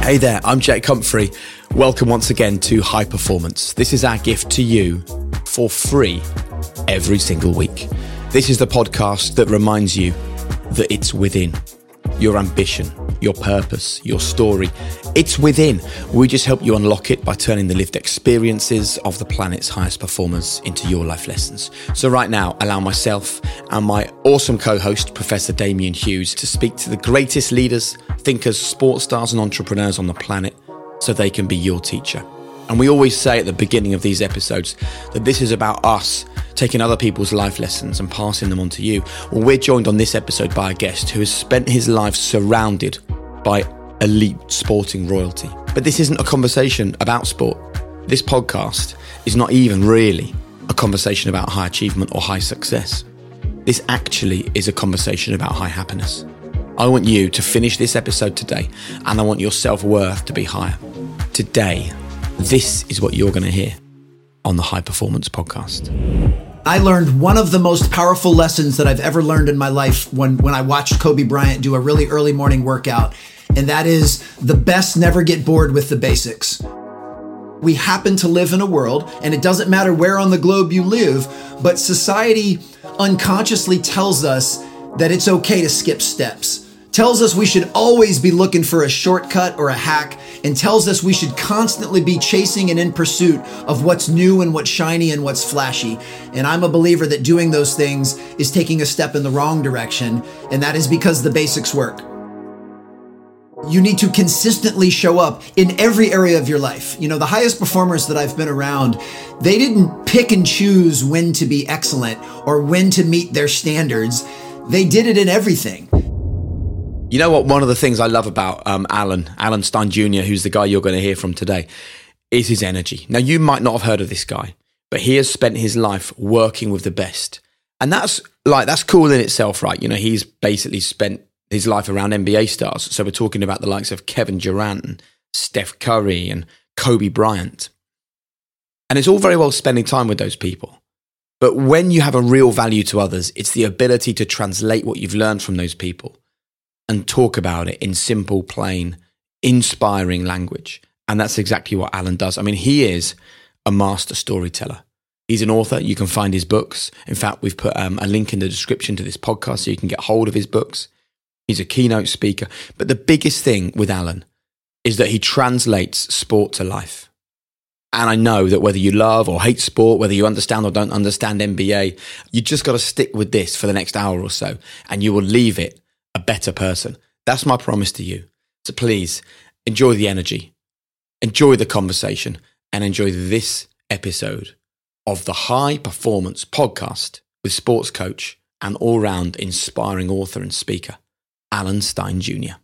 Hey there, I'm Jake Humphrey. Welcome once again to High Performance. This is our gift to you for free every single week. This is the podcast that reminds you that it's within. Your ambition, your purpose, your story, it's within. We just help you unlock it by turning the lived experiences of the planet's highest performers into your life lessons. So right now, allow myself and my awesome co-host, Professor Damian Hughes, to speak to the greatest leaders, thinkers, sports stars and entrepreneurs on the planet so they can be your teacher. And we always say at the beginning of these episodes that this is about us taking other people's life lessons and passing them on to you. Well, we're joined on this episode by a guest who has spent his life surrounded by elite sporting royalty. But this isn't a conversation about sport. This podcast is not even really a conversation about high achievement or high success. This actually is a conversation about high happiness. I want you to finish this episode today, and I want your self-worth to be higher. Today, this is what you're going to hear on the High Performance Podcast. I learned one of the most powerful lessons that I've ever learned in my life when I watched Kobe Bryant do a really early morning workout, and that is the best never get bored with the basics. We happen to live in a world, and it doesn't matter where on the globe you live, but society unconsciously tells us that it's okay to skip steps. Tells us we should always be looking for a shortcut or a hack, and tells us we should constantly be chasing and in pursuit of what's new and what's shiny and what's flashy. And I'm a believer that doing those things is taking a step in the wrong direction, and that is because the basics work. You need to consistently show up in every area of your life. You know, the highest performers that I've been around, they didn't pick and choose when to be excellent or when to meet their standards. They did it in everything. You know what? One of the things I love about Alan Stein Jr., who's the guy you're going to hear from today, is his energy. Now, you might not have heard of this guy, but he has spent his life working with the best. And that's cool in itself, right? You know, he's basically spent his life around NBA stars. So we're talking about the likes of Kevin Durant and Steph Curry and Kobe Bryant. And it's all very well spending time with those people. But when you have a real value to others, it's the ability to translate what you've learned from those people and talk about it in simple, plain, inspiring language. And that's exactly what Alan does. I mean, he is a master storyteller. He's an author. You can find his books. In fact, we've put a link in the description to this podcast so you can get hold of his books. He's a keynote speaker. But the biggest thing with Alan is that he translates sport to life. And I know that whether you love or hate sport, whether you understand or don't understand NBA, you just got to stick with this for the next hour or so, and you will leave it a better person. That's my promise to you. So please enjoy the energy, enjoy the conversation, and enjoy this episode of the High Performance Podcast with sports coach and all-round inspiring author and speaker, Alan Stein Jr.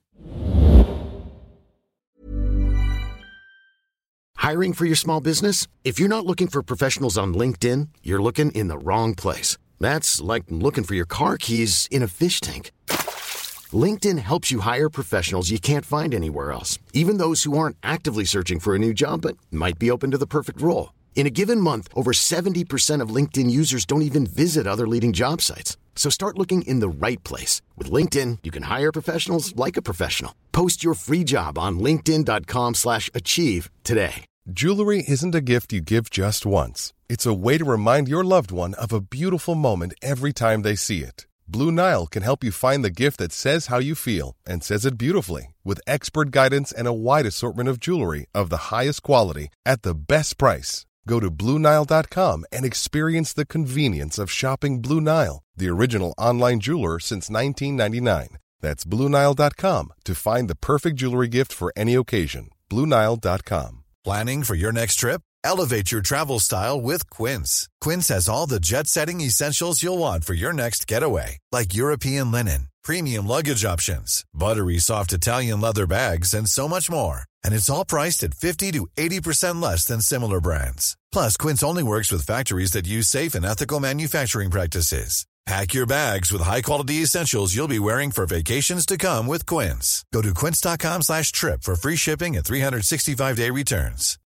Hiring for your small business? If you're not looking for professionals on LinkedIn, you're looking in the wrong place. That's like looking for your car keys in a fish tank. LinkedIn helps you hire professionals you can't find anywhere else, even those who aren't actively searching for a new job but might be open to the perfect role. In a given month, over 70% of LinkedIn users don't even visit other leading job sites. So start looking in the right place. With LinkedIn, you can hire professionals like a professional. Post your free job on linkedin.com/achieve today. Jewelry isn't a gift you give just once. It's a way to remind your loved one of a beautiful moment every time they see it. Blue Nile can help you find the gift that says how you feel and says it beautifully, with expert guidance and a wide assortment of jewelry of the highest quality at the best price. Go to BlueNile.com and experience the convenience of shopping Blue Nile, the original online jeweler since 1999. That's BlueNile.com to find the perfect jewelry gift for any occasion. BlueNile.com. Planning for your next trip? Elevate your travel style with Quince. Quince has all the jet-setting essentials you'll want for your next getaway, like European linen, premium luggage options, buttery soft Italian leather bags, and so much more. And it's all priced at 50 to 80% less than similar brands. Plus, Quince only works with factories that use safe and ethical manufacturing practices. Pack your bags with high-quality essentials you'll be wearing for vacations to come with Quince. Go to quince.com/trip for free shipping and 365-day returns.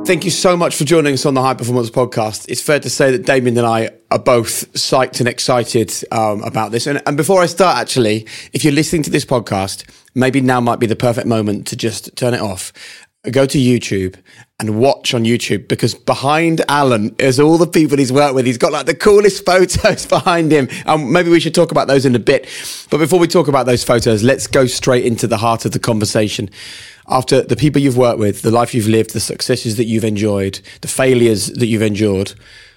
Thank you so much for joining us on the High Performance Podcast. It's fair to say that Damien and I are both psyched and excited about this. And before I start, actually, if you're listening to this podcast, maybe now might be the perfect moment to just turn it off. Go to YouTube and watch on YouTube, because behind Alan is all the people he's worked with. He's got like the coolest photos behind him. Maybe we should talk about those in a bit. But before we talk about those photos, let's go straight into the heart of the conversation. After the people you've worked with, the life you've lived, the successes that you've enjoyed, the failures that you've endured,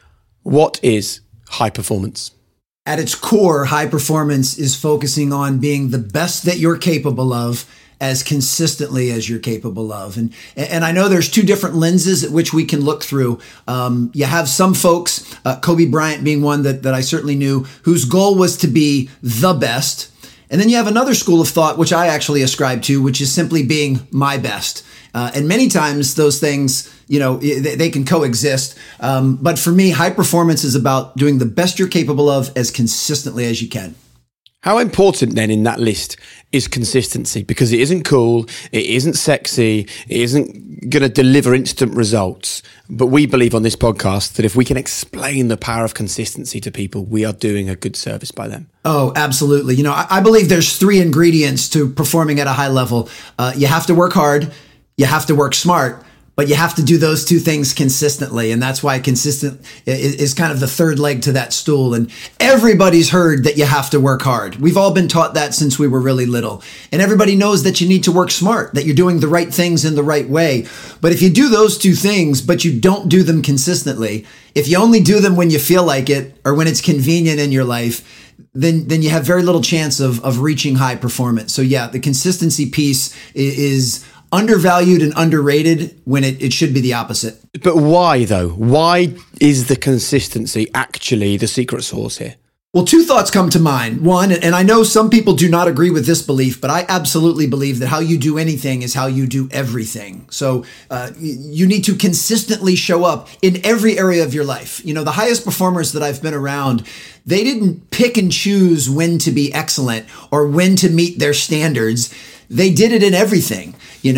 what is high performance? At its core, high performance is focusing on being the best that you're capable of as consistently as you're capable of. And I know there's two different lenses at which we can look through. You have some folks, Kobe Bryant being one that I certainly knew, whose goal was to be the best. And then you have another school of thought, which I actually ascribe to, which is simply being my best. And many times those things, they can coexist. But for me, high performance is about doing the best you're capable of as consistently as you can. How important then in that list is consistency? Because it isn't cool, it isn't sexy, it isn't going to deliver instant results. But we believe on this podcast that if we can explain the power of consistency to people, we are doing a good service by them. Oh, absolutely. I believe there's three ingredients to performing at a high level. You have to work hard, you have to work smart, but you have to do those two things consistently. And that's why consistent is kind of the third leg to that stool. And everybody's heard that you have to work hard. We've all been taught that since we were really little. And everybody knows that you need to work smart, that you're doing the right things in the right way. But if you do those two things, but you don't do them consistently, if you only do them when you feel like it or when it's convenient in your life, then you have very little chance of reaching high performance. So yeah, the consistency piece is undervalued and underrated when it should be the opposite. But why though? Why is the consistency actually the secret sauce here? Well, two thoughts come to mind. One, and I know some people do not agree with this belief, but I absolutely believe that how you do anything is how you do everything. So you need to consistently show up in every area of your life. The highest performers that I've been around, they didn't pick and choose when to be excellent or when to meet their standards. They did it in everything,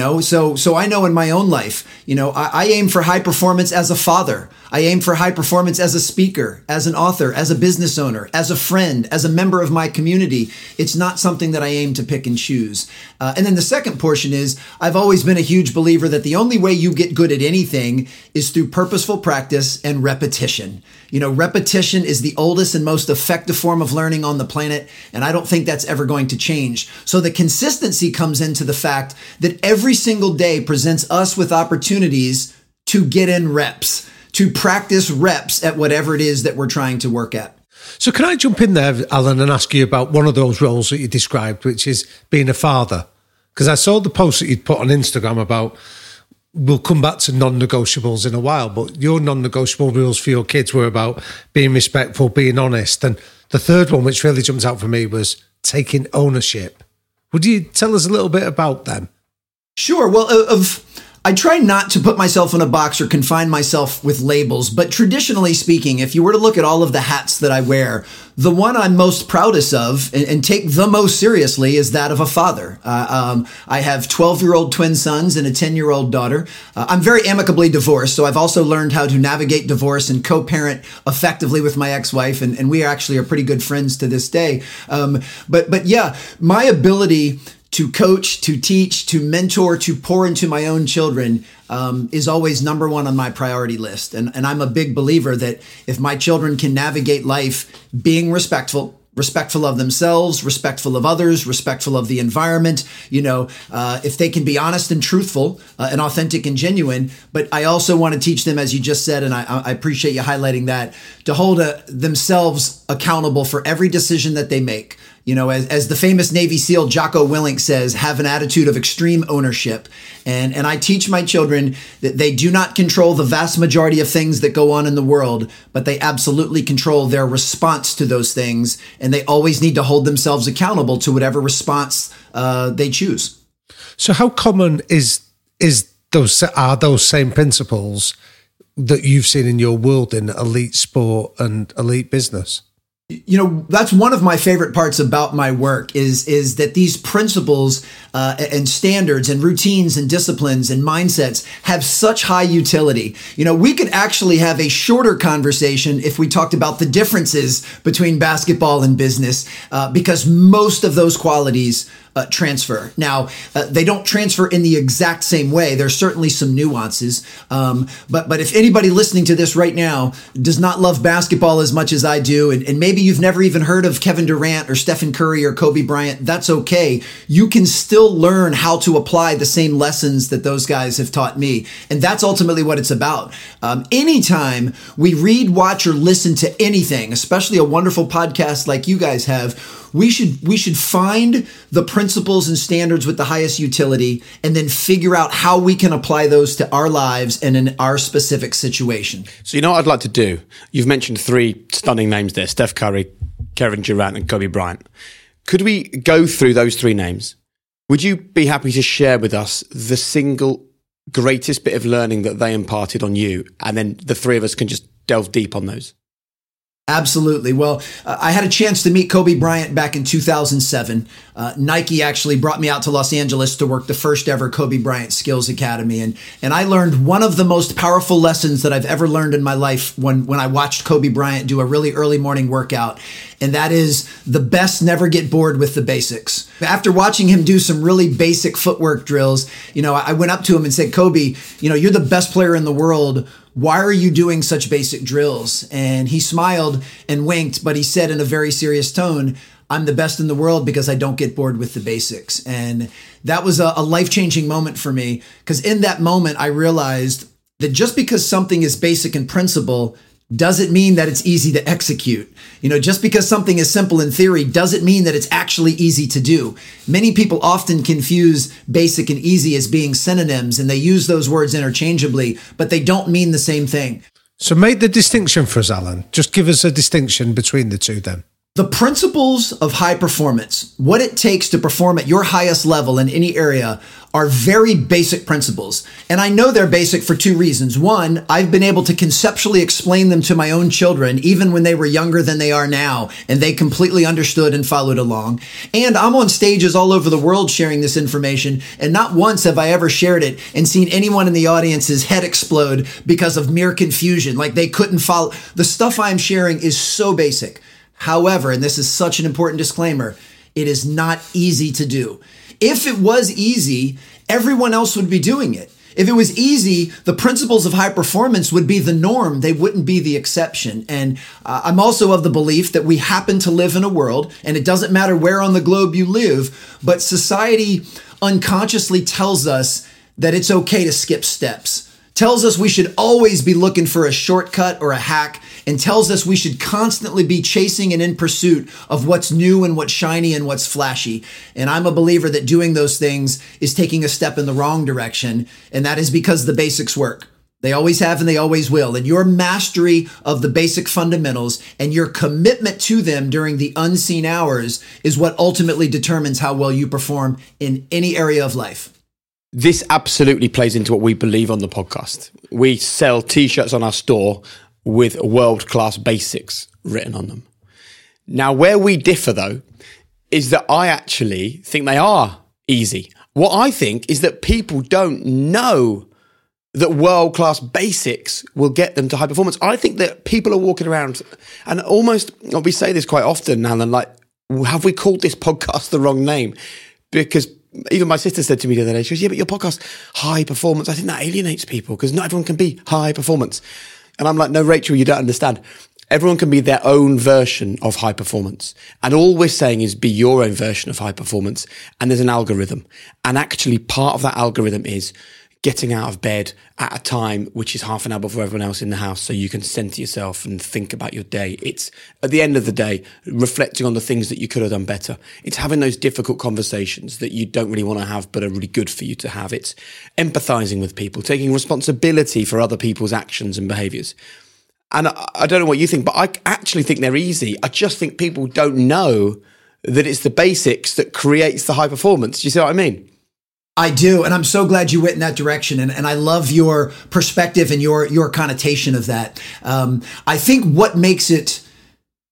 so I know in my own life, I aim for high performance as a father. I aim for high performance as a speaker, as an author, as a business owner, as a friend, as a member of my community. It's not something that I aim to pick and choose. And then the second portion is I've always been a huge believer that the only way you get good at anything is through purposeful practice and repetition. Repetition is the oldest and most effective form of learning on the planet, and I don't think that's ever going to change. So the consistency comes into the fact that every single day presents us with opportunities to get in reps, to practice reps at whatever it is that we're trying to work at. So can I jump in there, Alan, and ask you about one of those roles that you described, which is being a father? Because I saw the post that you'd put on Instagram about, we'll come back to non-negotiables in a while, but your non-negotiable rules for your kids were about being respectful, being honest. And the third one, which really jumped out for me, was taking ownership. Would you tell us a little bit about them? Sure. Well, I try not to put myself in a box or confine myself with labels, but traditionally speaking, if you were to look at all of the hats that I wear, the one I'm most proudest of and take the most seriously is that of a father. I have 12-year-old twin sons and a 10-year-old daughter. I'm very amicably divorced, so I've also learned how to navigate divorce and co-parent effectively with my ex-wife, and we actually are pretty good friends to this day. But yeah, my ability to coach, to teach, to mentor, to pour into my own children is always number one on my priority list. And I'm a big believer that if my children can navigate life being respectful of themselves, respectful of others, respectful of the environment, if they can be honest and truthful and authentic and genuine. But I also want to teach them, as you just said, and I appreciate you highlighting that, to hold themselves accountable for every decision that they make. As the famous Navy SEAL Jocko Willink says, have an attitude of extreme ownership. And I teach my children that they do not control the vast majority of things that go on in the world, but they absolutely control their response to those things. And they always need to hold themselves accountable to whatever response they choose. So how common are those same principles that you've seen in your world in elite sport and elite business? That's one of my favorite parts about my work is that these principles and standards and routines and disciplines and mindsets have such high utility. We could actually have a shorter conversation if we talked about the differences between basketball and business, because most of those qualities transfer. Now, they don't transfer in the exact same way. There's certainly some nuances. But if anybody listening to this right now does not love basketball as much as I do, and maybe you've never even heard of Kevin Durant or Stephen Curry or Kobe Bryant, that's okay. You can still learn how to apply the same lessons that those guys have taught me. And that's ultimately what it's about. Anytime we read, watch, or listen to anything, especially a wonderful podcast like you guys have, we should find the principles and standards with the highest utility and then figure out how we can apply those to our lives and in our specific situation. So what I'd like to do? You've mentioned 3 stunning names there: Steph Curry, Kevin Durant, and Kobe Bryant. Could we go through those 3 names? Would you be happy to share with us the single greatest bit of learning that they imparted on you? And then the 3 of us can just delve deep on those. Absolutely. Well, I had a chance to meet Kobe Bryant back in 2007. Nike actually brought me out to Los Angeles to work the first ever Kobe Bryant Skills Academy. And I learned one of the most powerful lessons that I've ever learned in my life when I watched Kobe Bryant do a really early morning workout. And that is, the best never get bored with the basics. After watching him do some really basic footwork drills, I went up to him and said, Kobe, you're the best player in the world. Why are you doing such basic drills? And he smiled and winked, but he said in a very serious tone, I'm the best in the world because I don't get bored with the basics. And that was a life-changing moment for me, because in that moment, I realized that just because something is basic in principle doesn't mean that it's easy to execute. Just because something is simple in theory doesn't mean that it's actually easy to do. Many people often confuse basic and easy as being synonyms, and they use those words interchangeably, but they don't mean the same thing. So make the distinction for us, Alan. Just give us a distinction between the 2 then. The principles of high performance, what it takes to perform at your highest level in any area, are very basic principles. And I know they're basic for 2 reasons. One, I've been able to conceptually explain them to my own children, even when they were younger than they are now, and they completely understood and followed along. And I'm on stages all over the world sharing this information, and not once have I ever shared it and seen anyone in the audience's head explode because of mere confusion, like they couldn't follow. The stuff I'm sharing is so basic. However, and this is such an important disclaimer, it is not easy to do. If it was easy, everyone else would be doing it. If it was easy, the principles of high performance would be the norm. They wouldn't be the exception. And I'm also of the belief that we happen to live in a world, and it doesn't matter where on the globe you live, but society unconsciously tells us that it's okay to skip steps, tells us we should always be looking for a shortcut or a hack, and tells us we should constantly be chasing and in pursuit of what's new and what's shiny and what's flashy. And I'm a believer that doing those things is taking a step in the wrong direction. And that is because the basics work. They always have and they always will. And your mastery of the basic fundamentals and your commitment to them during the unseen hours is what ultimately determines how well you perform in any area of life. This absolutely plays into what we believe on the podcast. We sell T-shirts on our store with world-class basics written on them. Now, where we differ, though, is that I actually think they are easy. What I think is that people don't know that world-class basics will get them to high performance. I think that people are walking around and almost, we say this quite often, Alan, like, have we called this podcast the wrong name? Because even my sister said to me the other day, she goes, yeah, but your podcast, high performance, I think that alienates people because not everyone can be high performance. And I'm like, no, Rachel, you don't understand. Everyone can be their own version of high performance. And all we're saying is be your own version of high performance. And there's an algorithm. And actually part of that algorithm is getting out of bed at a time which is half an hour before everyone else in the house so you can center yourself and think about your day. It's, at the end of the day, reflecting on the things that you could have done better. It's having those difficult conversations that you don't really want to have but are really good for you to have. It's empathizing with people, taking responsibility for other people's actions and behaviors. And I don't know what you think, but I actually think they're easy. I just think people don't know that it's the basics that creates the high performance. Do you see what I mean? I do. And I'm so glad you went in that direction. And I love your perspective and your connotation of that. I think what makes it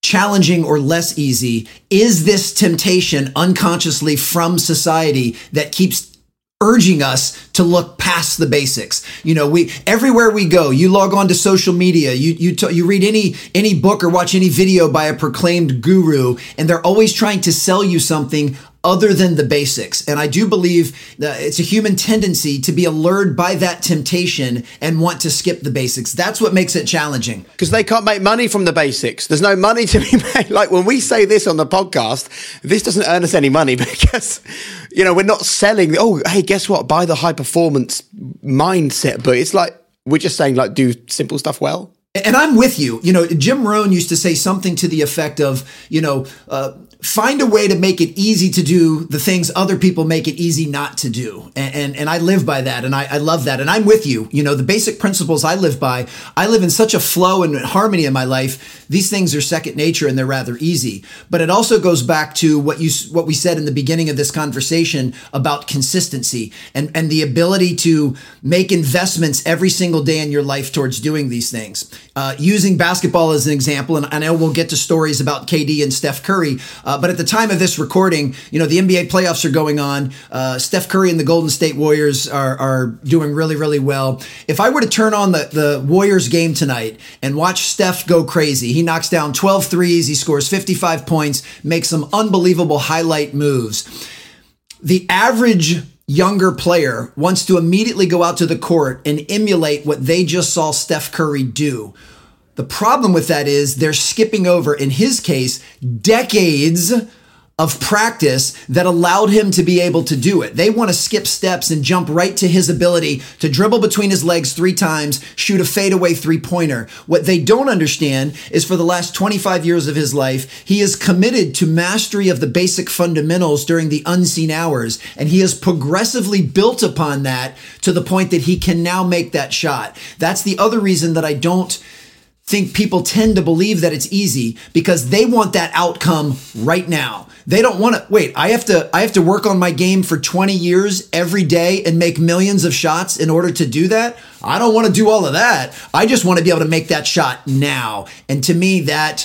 challenging or less easy is this temptation unconsciously from society that keeps urging us to look past the basics. You know, everywhere we go, you log on to social media, you read any book or watch any video by a proclaimed guru, and they're always trying to sell you something other than the basics. And I do believe that it's a human tendency to be allured by that temptation and want to skip the basics. That's what makes it challenging. Because they can't make money from the basics. There's no money to be made. Like when we say this on the podcast, this doesn't earn us any money because, you know, we're not selling, oh, hey, guess what? Buy the high performance mindset. But it's like, we're just saying like, do simple stuff well. And I'm with you. You know, Jim Rohn used to say something to the effect of, you know, find a way to make it easy to do the things other people make it easy not to do. And I live by that. And I love that. And I'm with you. You know, the basic principles I live by, I live in such a flow and harmony in my life. These things are second nature and they're rather easy. But it also goes back to what we said in the beginning of this conversation about consistency and the ability to make investments every single day in your life towards doing these things. Using basketball as an example, and I know we'll get to stories about KD and Steph Curry, but at the time of this recording, you know, the NBA playoffs are going on. Steph Curry and the Golden State Warriors are doing really, really well. If I were to turn on the Warriors game tonight and watch Steph go crazy, he knocks down 12 threes, he scores 55 points, makes some unbelievable highlight moves. The average younger player wants to immediately go out to the court and emulate what they just saw Steph Curry do. The problem with that is they're skipping over, in his case, decades of practice that allowed him to be able to do it. They want to skip steps and jump right to his ability to dribble between his legs 3 times, shoot a fadeaway 3-pointer. What they don't understand is for the last 25 years of his life, he is committed to mastery of the basic fundamentals during the unseen hours. And he has progressively built upon that to the point that he can now make that shot. That's the other reason that I don't think people tend to believe that it's easy, because they want that outcome right now. They don't want to wait. I have to work on my game for 20 years every day and make millions of shots in order to do that. I don't want to do all of that. I just want to be able to make that shot now. And to me, that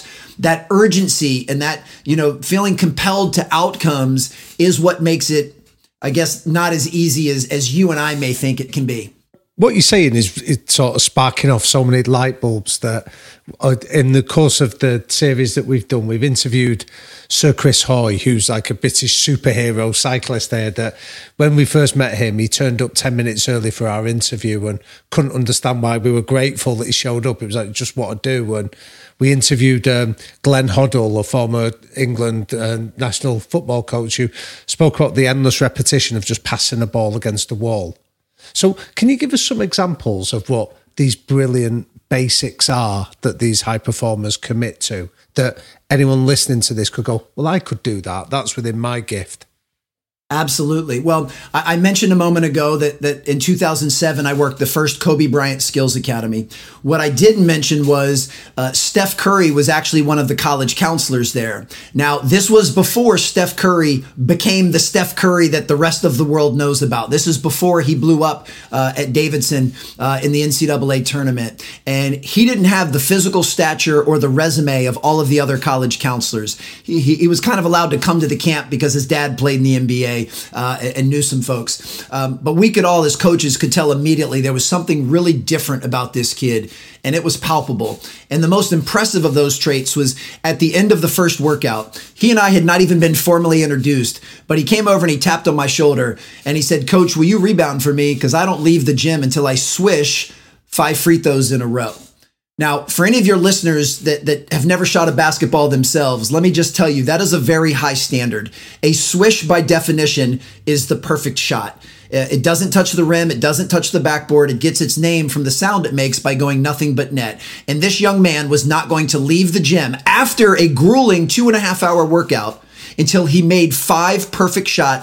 urgency and that, you know, feeling compelled to outcomes is what makes it, I guess, not as easy as you and I may think it can be. What you're saying is it's sort of sparking off so many light bulbs that in the course of the series that we've done, we've interviewed Sir Chris Hoy, who's like a British superhero cyclist there, that when we first met him, he turned up 10 minutes early for our interview and couldn't understand why. We were grateful that he showed up. It was like, just what to do. And we interviewed Glenn Hoddle, a former England national football coach, who spoke about the endless repetition of just passing a ball against the wall. So can you give us some examples of what these brilliant basics are that these high performers commit to, that anyone listening to this could go, well, I could do that. That's within my gift. Absolutely. Well, I mentioned a moment ago that in 2007, I worked the first Kobe Bryant Skills Academy. What I didn't mention was Steph Curry was actually one of the college counselors there. Now, this was before Steph Curry became the Steph Curry that the rest of the world knows about. This is before he blew up at Davidson in the NCAA tournament. And he didn't have the physical stature or the resume of all of the other college counselors. He was kind of allowed to come to the camp because his dad played in the NBA. And knew some folks. But we could all, as coaches, could tell immediately there was something really different about this kid, and it was palpable. And the most impressive of those traits was at the end of the first workout. He and I had not even been formally introduced, but he came over and he tapped on my shoulder and he said, "Coach, will you rebound for me? Because I don't leave the gym until I swish 5 free throws in a row." Now, for any of your listeners that have never shot a basketball themselves, let me just tell you, that is a very high standard. A swish, by definition, is the perfect shot. It doesn't touch the rim. It doesn't touch the backboard. It gets its name from the sound it makes by going nothing but net. And this young man was not going to leave the gym after a grueling 2.5-hour workout until he made 5 perfect shots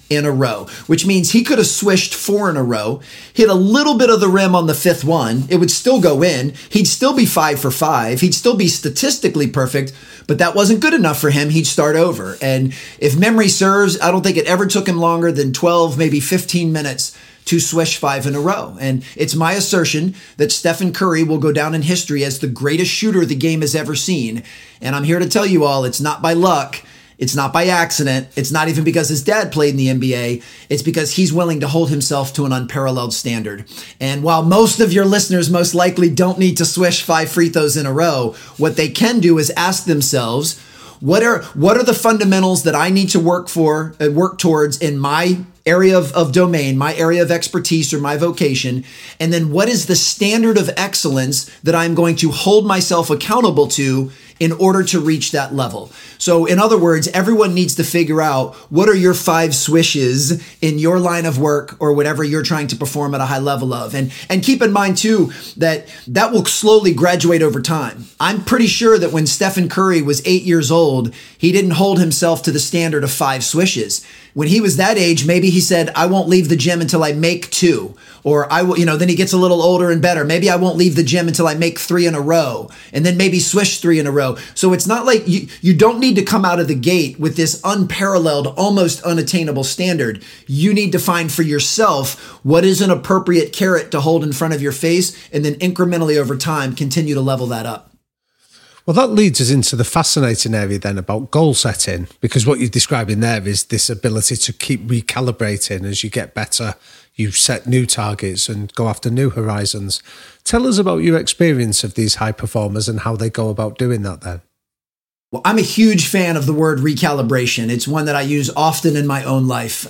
in a row, which means he could have swished 4 in a row, hit a little bit of the rim on the 5th one. It would still go in. He'd still be 5 for 5. He'd still be statistically perfect, but that wasn't good enough for him. He'd start over. And if memory serves, I don't think it ever took him longer than 12, maybe 15 minutes to swish 5 in a row. And it's my assertion that Stephen Curry will go down in history as the greatest shooter the game has ever seen. And I'm here to tell you all, it's not by luck. It's not by accident. It's not even because his dad played in the NBA. It's because he's willing to hold himself to an unparalleled standard. And while most of your listeners most likely don't need to swish 5 free throws in a row, what they can do is ask themselves, what are the fundamentals that I need to work towards in my area of domain, my area of expertise or my vocation? And then what is the standard of excellence that I'm going to hold myself accountable to in order to reach that level? So in other words, everyone needs to figure out what are your 5 swishes in your line of work or whatever you're trying to perform at a high level of. And keep in mind too, that will slowly graduate over time. I'm pretty sure that when Stephen Curry was 8 years old, he didn't hold himself to the standard of 5 swishes. When he was that age, maybe he said, I won't leave the gym until I make 2. Or I will, then he gets a little older and better. Maybe I won't leave the gym until I make 3 in a row, and then maybe swish 3 in a row. So it's not like you don't need to come out of the gate with this unparalleled, almost unattainable standard. You need to find for yourself what is an appropriate carrot to hold in front of your face, and then incrementally over time, continue to level that up. Well, that leads us into the fascinating area then about goal setting, because what you're describing there is this ability to keep recalibrating as you get better. You set new targets and go after new horizons. Tell us about your experience of these high performers and how they go about doing that then. Well, I'm a huge fan of the word recalibration. It's one that I use often in my own life.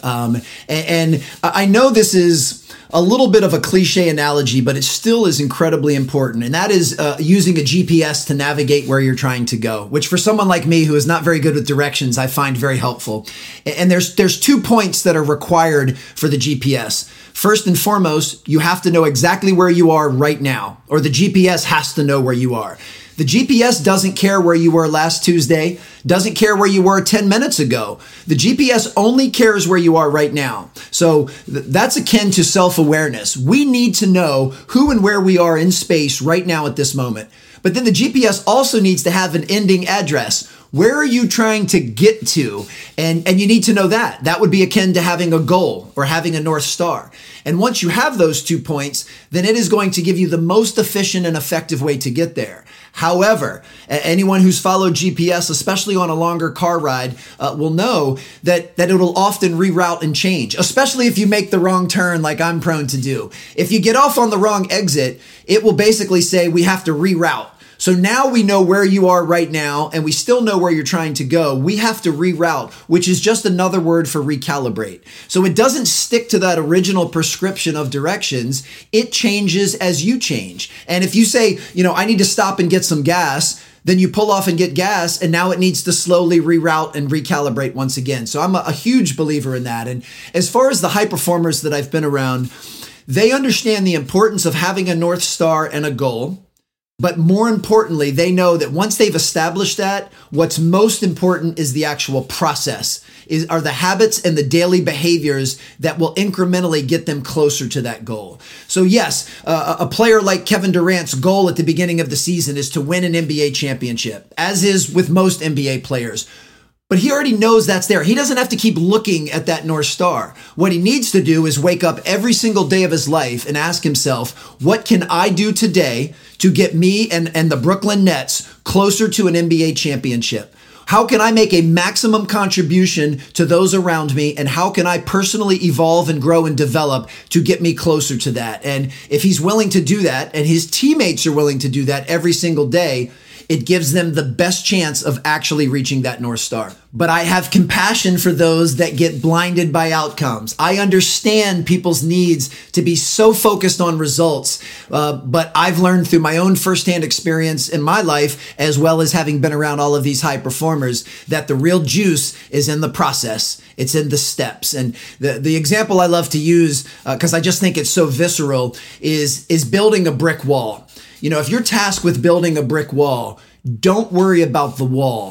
And I know this is a little bit of a cliche analogy, but it still is incredibly important. And that is using a GPS to navigate where you're trying to go, which for someone like me who is not very good with directions, I find very helpful. And there's 2 points that are required for the GPS. First and foremost, you have to know exactly where you are right now, or the GPS has to know where you are. The GPS doesn't care where you were last Tuesday, doesn't care where you were 10 minutes ago. The GPS only cares where you are right now. So that's akin to self-awareness. We need to know who and where we are in space right now at this moment. But then the GPS also needs to have an ending address. Where are you trying to get to? And you need to know that. That would be akin to having a goal or having a North Star. And once you have those 2 points, then it is going to give you the most efficient and effective way to get there. However, anyone who's followed GPS, especially on a longer car ride, will know that it'll often reroute and change, especially if you make the wrong turn like I'm prone to do. If you get off on the wrong exit, it will basically say we have to reroute. So now we know where you are right now, and we still know where you're trying to go. We have to reroute, which is just another word for recalibrate. So it doesn't stick to that original prescription of directions. It changes as you change. And if you say, I need to stop and get some gas, then you pull off and get gas, and now it needs to slowly reroute and recalibrate once again. So I'm a huge believer in that. And as far as the high performers that I've been around, they understand the importance of having a North Star and a goal. But more importantly, they know that once they've established that, what's most important is the actual process, are the habits and the daily behaviors that will incrementally get them closer to that goal. So yes, a player like Kevin Durant's goal at the beginning of the season is to win an NBA championship, as is with most NBA players. But he already knows that's there. He doesn't have to keep looking at that North Star. What he needs to do is wake up every single day of his life and ask himself, what can I do today to get me and the Brooklyn Nets closer to an NBA championship? How can I make a maximum contribution to those around me? And how can I personally evolve and grow and develop to get me closer to that? And if he's willing to do that, and his teammates are willing to do that every single day, it gives them the best chance of actually reaching that North Star. But I have compassion for those that get blinded by outcomes. I understand people's needs to be so focused on results, but I've learned through my own firsthand experience in my life, as well as having been around all of these high performers, that the real juice is in the process. It's in the steps. And the example I love to use, because I just think it's so visceral, is building a brick wall. If you're tasked with building a brick wall, don't worry about the wall.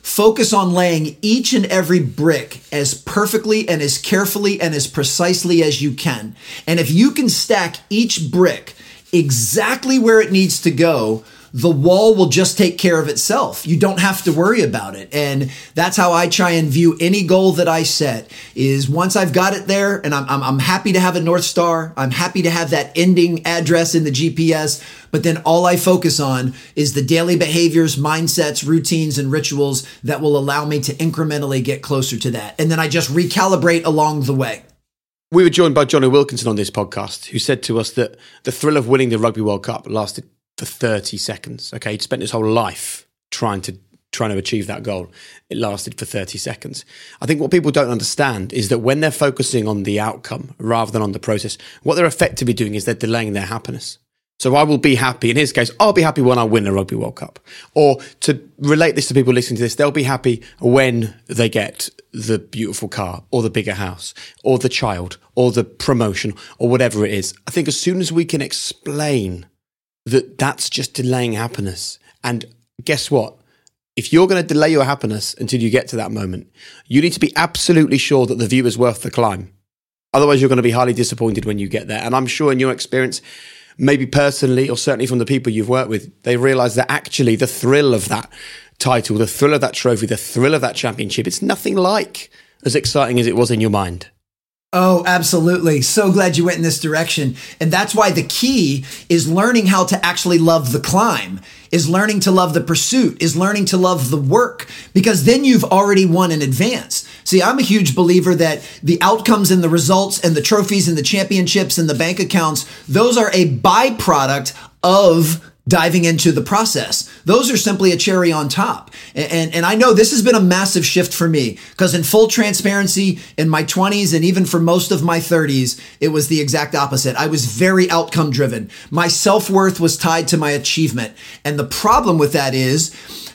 focus on laying each and every brick as perfectly and as carefully and as precisely as you can. And if you can stack each brick exactly where it needs to go, the wall will just take care of itself. You don't have to worry about it. And that's how I try and view any goal that I set, is once I've got it there, and I'm happy to have a North Star, I'm happy to have that ending address in the GPS, but then all I focus on is the daily behaviors, mindsets, routines, and rituals that will allow me to incrementally get closer to that. And then I just recalibrate along the way. We were joined by Johnny Wilkinson on this podcast, who said to us that the thrill of winning the Rugby World Cup lasted for 30 seconds. Okay, he'd spent his whole life trying to achieve that goal. It lasted for 30 seconds. I think what people don't understand is that when they're focusing on the outcome rather than on the process, what they're effectively doing is they're delaying their happiness. So I will be happy. In his case, I'll be happy when I win the Rugby World Cup. Or to relate this to people listening to this, they'll be happy when they get the beautiful car or the bigger house or the child or the promotion or whatever it is. I think as soon as we can explain that that's just delaying happiness. And guess what? If you're going to delay your happiness until you get to that moment, you need to be absolutely sure that the view is worth the climb. Otherwise, you're going to be highly disappointed when you get there. And I'm sure in your experience, maybe personally, or certainly from the people you've worked with, they realize that actually the thrill of that title, the thrill of that trophy, the thrill of that championship, it's nothing like as exciting as it was in your mind. Oh, absolutely. So glad you went in this direction. And that's why the key is learning how to actually love the climb, is learning to love the pursuit, is learning to love the work, because then you've already won in advance. See, I'm a huge believer that the outcomes and the results and the trophies and the championships and the bank accounts, those are a byproduct of diving into the process. Those are simply a cherry on top. And I know this has been a massive shift for me, because in full transparency, in my 20s and even for most of my 30s, it was the exact opposite. I was very outcome driven. My self-worth was tied to my achievement. And the problem with that is,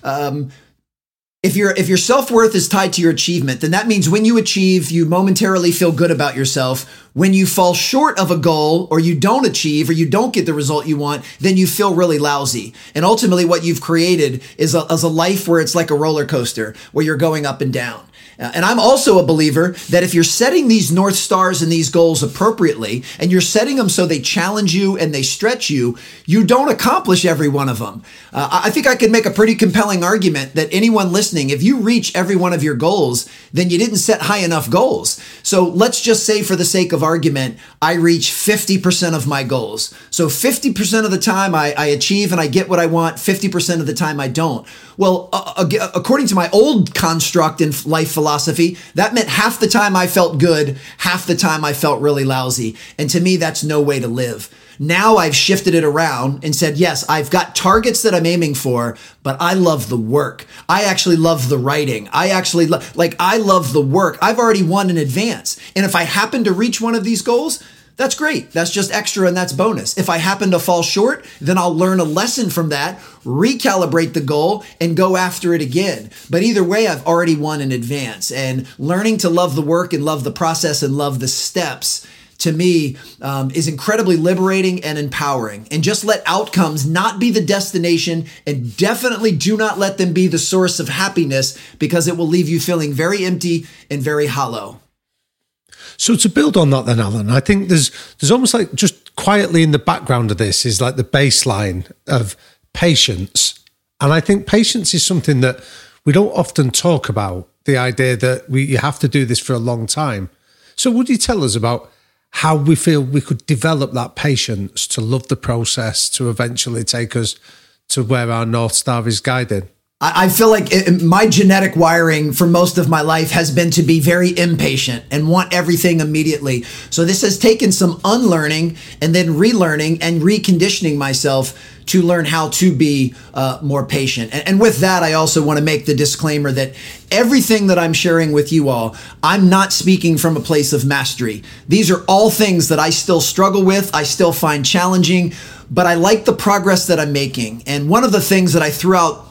if your self-worth is tied to your achievement, then that means when you achieve, you momentarily feel good about yourself. When you fall short of a goal, or you don't achieve, or you don't get the result you want, then you feel really lousy. And ultimately what you've created is a life where it's like a roller coaster, where you're going up and down. And I'm also a believer that if you're setting these North Stars and these goals appropriately, and you're setting them so they challenge you and they stretch you, you don't accomplish every one of them. I think I could make a pretty compelling argument that anyone listening, if you reach every one of your goals, then you didn't set high enough goals. So let's just say, for the sake of argument, I reach 50% of my goals. So 50% of the time I achieve and I get what I want, 50% of the time I don't. Well, according to my old construct in life philosophy, that meant half the time I felt good, half the time I felt really lousy. And to me, that's no way to live. Now I've shifted it around and said, yes, I've got targets that I'm aiming for, but I love the work. I actually love the writing. I love the work. I've already won in advance. And if I happen to reach one of these goals, that's great. That's just extra and that's bonus. If I happen to fall short, then I'll learn a lesson from that, recalibrate the goal, and go after it again. But either way, I've already won in advance. And learning to love the work and love the process and love the steps, to me, is incredibly liberating and empowering. And just let outcomes not be the destination, and definitely do not let them be the source of happiness, because it will leave you feeling very empty and very hollow. So to build on that then, Alan, I think there's almost like just quietly in the background of this is like the baseline of patience. And I think patience is something that we don't often talk about, the idea that you have to do this for a long time. So would you tell us about how we feel we could develop that patience to love the process to eventually take us to where our North Star is guiding? I feel like my genetic wiring for most of my life has been to be very impatient and want everything immediately. So this has taken some unlearning and then relearning and reconditioning myself to learn how to be more patient. And with that, I also want to make the disclaimer that everything that I'm sharing with you all, I'm not speaking from a place of mastery. These are all things that I still struggle with, I still find challenging, but I like the progress that I'm making. And one of the things that I threw out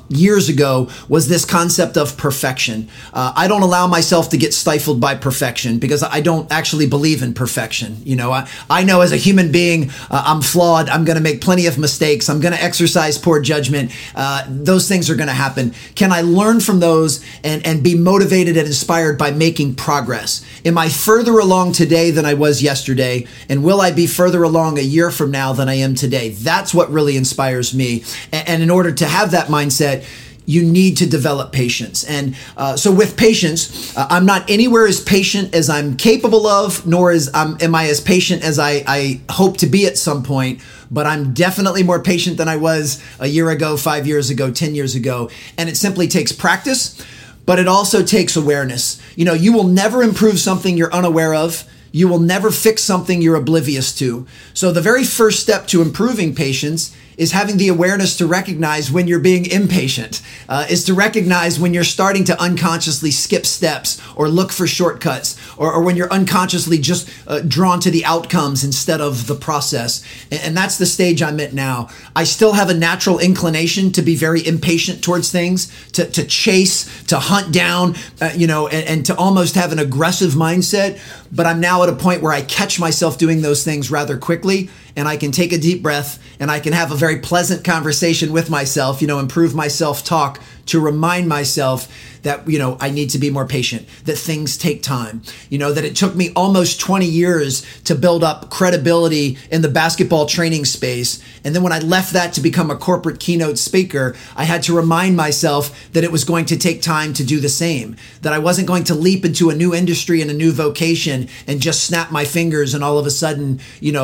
years ago was this concept of perfection. I don't allow myself to get stifled by perfection because I don't actually believe in perfection. You know, I know as a human being, I'm flawed. I'm going to make plenty of mistakes. I'm going to exercise poor judgment. Those things are going to happen. Can I learn from those and be motivated and inspired by making progress? Am I further along today than I was yesterday? And will I be further along a year from now than I am today? That's what really inspires me. And in order to have that mindset, you need to develop patience. And so with patience, I'm not anywhere as patient as I'm capable of, nor am I as patient as I hope to be at some point. But I'm definitely more patient than I was a year ago, 5 years ago, 10 years ago. And it simply takes practice, but it also takes awareness. You know, you will never improve something you're unaware of. You will never fix something you're oblivious to. So the very first step to improving patience is having the awareness to recognize when you're being impatient, is to recognize when you're starting to unconsciously skip steps or look for shortcuts, or when you're unconsciously just drawn to the outcomes instead of the process. And that's the stage I'm at now. I still have a natural inclination to be very impatient towards things, to chase, to hunt down, and to almost have an aggressive mindset. But I'm now at a point where I catch myself doing those things rather quickly, and I can take a deep breath and I can have a very pleasant conversation with myself, improve my self-talk to remind myself that, I need to be more patient, that things take time, that it took me almost 20 years to build up credibility in the basketball training space. And then when I left that to become a corporate keynote speaker, I had to remind myself that it was going to take time to do the same, that I wasn't going to leap into a new industry and a new vocation and just snap my fingers and all of a sudden,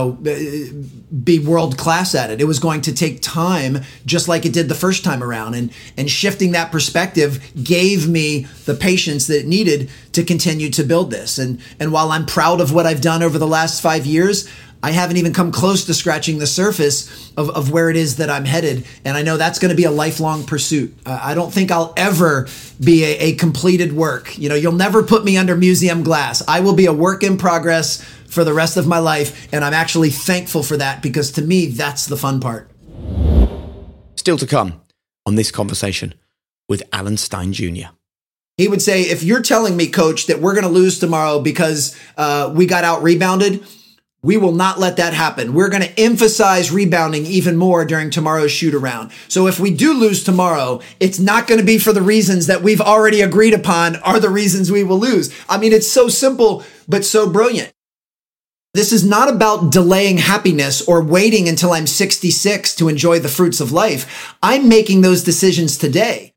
be world class at it. It was going to take time, just like it did the first time around. And shifting that perspective gave me the patience that it needed to continue to build this. And while I'm proud of what I've done over the last 5 years, I haven't even come close to scratching the surface of where it is that I'm headed. And I know that's going to be a lifelong pursuit. I don't think I'll ever be a completed work. You'll never put me under museum glass. I will be a work in progress for the rest of my life. And I'm actually thankful for that, because to me, that's the fun part. Still to come on this conversation with Alan Stein Jr. He would say, if you're telling me, coach, that we're going to lose tomorrow because we got out rebounded, we will not let that happen. We're going to emphasize rebounding even more during tomorrow's shoot around. So if we do lose tomorrow, it's not going to be for the reasons that we've already agreed upon are the reasons we will lose. I mean, it's so simple, but so brilliant. This is not about delaying happiness or waiting until I'm 66 to enjoy the fruits of life. I'm making those decisions today.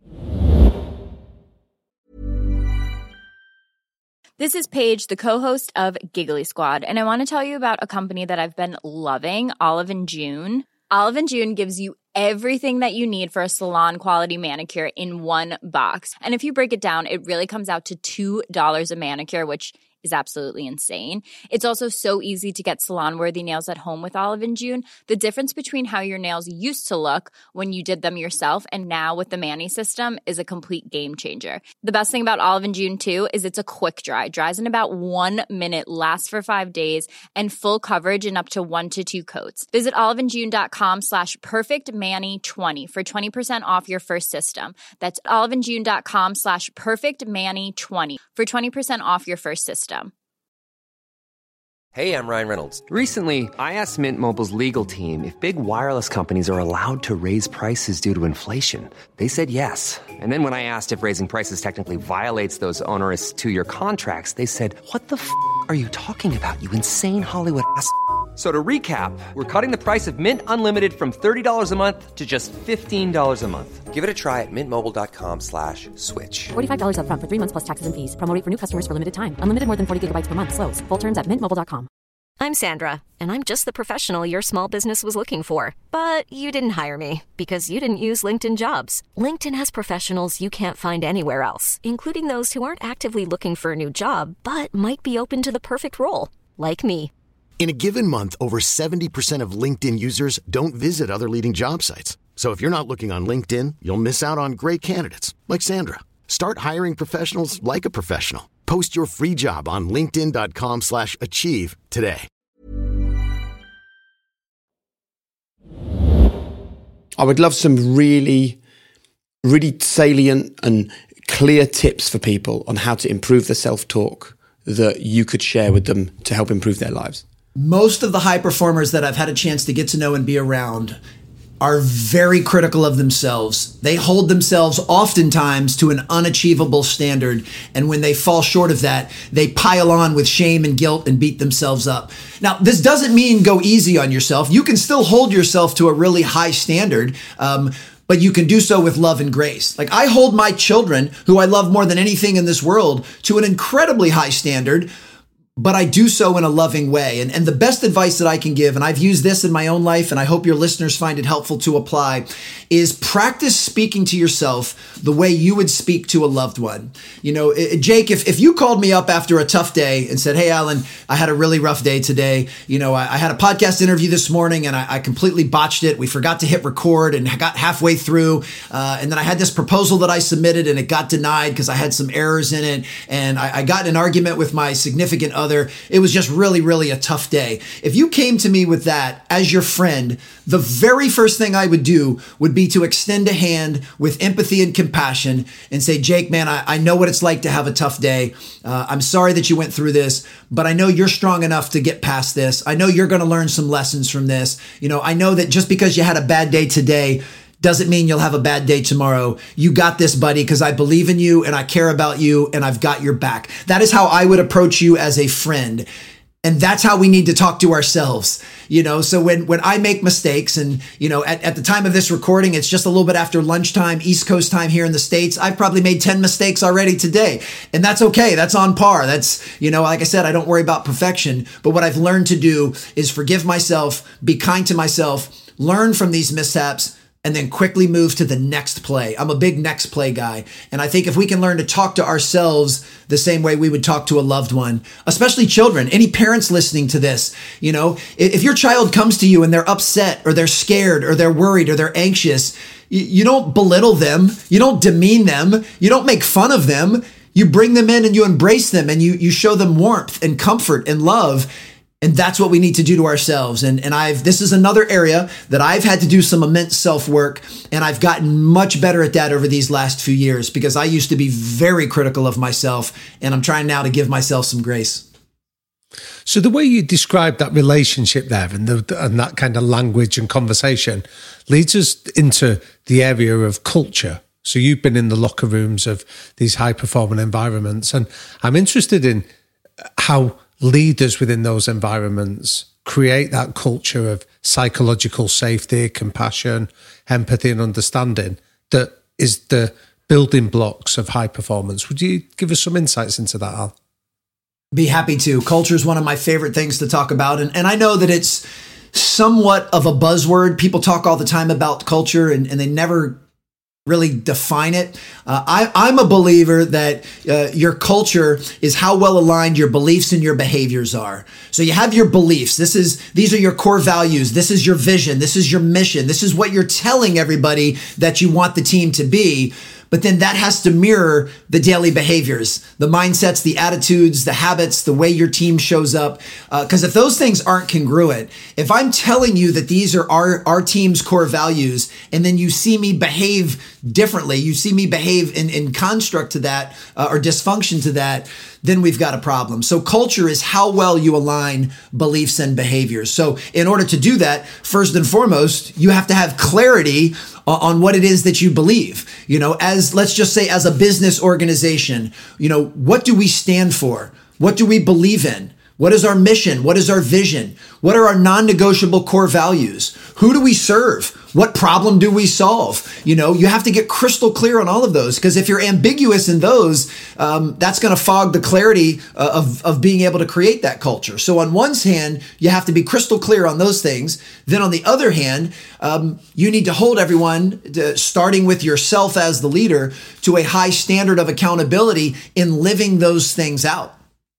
This is Paige, the co-host of Giggly Squad, and I want to tell you about a company that I've been loving, Olive & June. Olive & June gives you everything that you need for a salon-quality manicure in one box. And if you break it down, it really comes out to $2 a manicure, which is absolutely insane. It's also so easy to get salon-worthy nails at home with Olive & June. The difference between how your nails used to look when you did them yourself and now with the Mani system is a complete game changer. The best thing about Olive & June, too, is it's a quick dry. Dries in about 1 minute, lasts for 5 days, and full coverage in up to 1 to 2 coats. Visit oliveandjune.com/perfectmani20 for 20% off your first system. That's oliveandjune.com/perfectmani20 for 20% off your first system. Hey, I'm Ryan Reynolds. Recently, I asked Mint Mobile's legal team if big wireless companies are allowed to raise prices due to inflation. They said yes. And then when I asked if raising prices technically violates those onerous 2-year contracts, they said, "What the f*** are you talking about, you insane Hollywood ass?" So to recap, we're cutting the price of Mint Unlimited from $30 a month to just $15 a month. Give it a try at mintmobile.com/switch. $45 up front for 3 months plus taxes and fees. Promo rate for new customers for limited time. Unlimited more than 40 gigabytes per month. Slows full terms at mintmobile.com. I'm Sandra, and I'm just the professional your small business was looking for. But you didn't hire me because you didn't use LinkedIn Jobs. LinkedIn has professionals you can't find anywhere else, including those who aren't actively looking for a new job, but might be open to the perfect role, like me. In a given month, over 70% of LinkedIn users don't visit other leading job sites. So if you're not looking on LinkedIn, you'll miss out on great candidates like Sandra. Start hiring professionals like a professional. Post your free job on linkedin.com/achieve today. I would love some really really salient and clear tips for people on how to improve their self-talk that you could share with them to help improve their lives? Most of the high performers that I've had a chance to get to know and be around are very critical of themselves. They hold themselves oftentimes to an unachievable standard. And when they fall short of that, they pile on with shame and guilt and beat themselves up. Now, this doesn't mean go easy on yourself. You can still hold yourself to a really high standard, but you can do so with love and grace. Like, I hold my children, who I love more than anything in this world, to an incredibly high standard, but I do so in a loving way. And the best advice that I can give, and I've used this in my own life, and I hope your listeners find it helpful to apply, is practice speaking to yourself the way you would speak to a loved one. You know, Jake, if you called me up after a tough day and said, hey, Alan, I had a really rough day today. You know, I had a podcast interview this morning and I completely botched it. We forgot to hit record and got halfway through. And then I had this proposal that I submitted and it got denied because I had some errors in it. And I got in an argument with my significant other. It was just really, really a tough day. If you came to me with that as your friend, the very first thing I would do would be to extend a hand with empathy and compassion and say, Jake, man, I know what it's like to have a tough day. I'm sorry that you went through this, but I know you're strong enough to get past this. I know you're going to learn some lessons from this. You know, I know that just because you had a bad day today doesn't mean you'll have a bad day tomorrow. You got this, buddy, because I believe in you and I care about you and I've got your back. That is how I would approach you as a friend. And that's how we need to talk to ourselves, you know? So when I make mistakes and, you know, at the time of this recording, it's just a little bit after lunchtime, East Coast time here in the States, I've probably made 10 mistakes already today. And that's okay. That's on par. That's, you know, like I said, I don't worry about perfection, but what I've learned to do is forgive myself, be kind to myself, learn from these mishaps, and then quickly move to the next play. I'm a big next play guy. And I think if we can learn to talk to ourselves the same way we would talk to a loved one, especially children, any parents listening to this, you know, if your child comes to you and they're upset or they're scared or they're worried or they're anxious, you don't belittle them. You don't demean them. You don't make fun of them. You bring them in and you embrace them and you show them warmth and comfort and love. And that's what we need to do to ourselves. And this is another area that I've had to do some immense self-work, and I've gotten much better at that over these last few years because I used to be very critical of myself, and I'm trying now to give myself some grace. So the way you describe that relationship there and that kind of language and conversation leads us into the area of culture. So you've been in the locker rooms of these high-performing environments, and I'm interested in how leaders within those environments create that culture of psychological safety, compassion, empathy, and understanding that is the building blocks of high performance. Would you give us some insights into that, Al? Be happy to. Culture is one of my favorite things to talk about. And I know that it's somewhat of a buzzword. People talk all the time about culture and they never really define it. I'm a believer that your culture is how well aligned your beliefs and your behaviors are. So you have your beliefs. These are your core values. This is your vision. This is your mission. This is what you're telling everybody that you want the team to be. But then that has to mirror the daily behaviors, the mindsets, the attitudes, the habits, the way your team shows up. Because if those things aren't congruent, if I'm telling you that these are our team's core values, and then you see me behave differently, you see me behave in construct to that or dysfunction to that, then we've got a problem. So culture is how well you align beliefs and behaviors. So in order to do that, first and foremost, you have to have clarity on what it is that you believe. You know, let's just say as a business organization, you know, what do we stand for? What do we believe in? What is our mission? What is our vision? What are our non-negotiable core values? Who do we serve? What problem do we solve? You know, you have to get crystal clear on all of those, because if you're ambiguous in those, that's going to fog the clarity of being able to create that culture. So on one hand, you have to be crystal clear on those things. Then on the other hand, you need to hold everyone, starting with yourself as the leader, to a high standard of accountability in living those things out.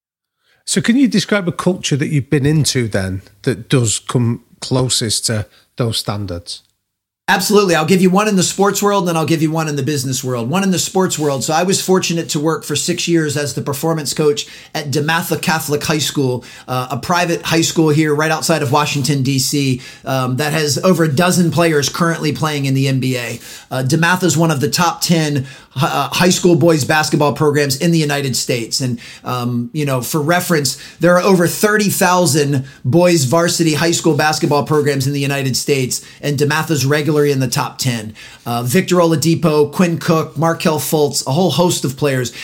So can you describe a culture that you've been into then that does come closest to those standards? Absolutely. I'll give you one in the sports world, and then I'll give you one in the business world. One in the sports world. So I was fortunate to work for 6 years as the performance coach at DeMatha Catholic High School, a private high school here right outside of Washington, D.C., that has over a dozen players currently playing in the NBA. DeMatha is one of the top 10 high school boys basketball programs in the United States. And, for reference, there are over 30,000 boys varsity high school basketball programs in the United States, and DeMatha's regularly in the top 10. Victor Oladipo, Quinn Cook, Markelle Fultz, a whole host of players.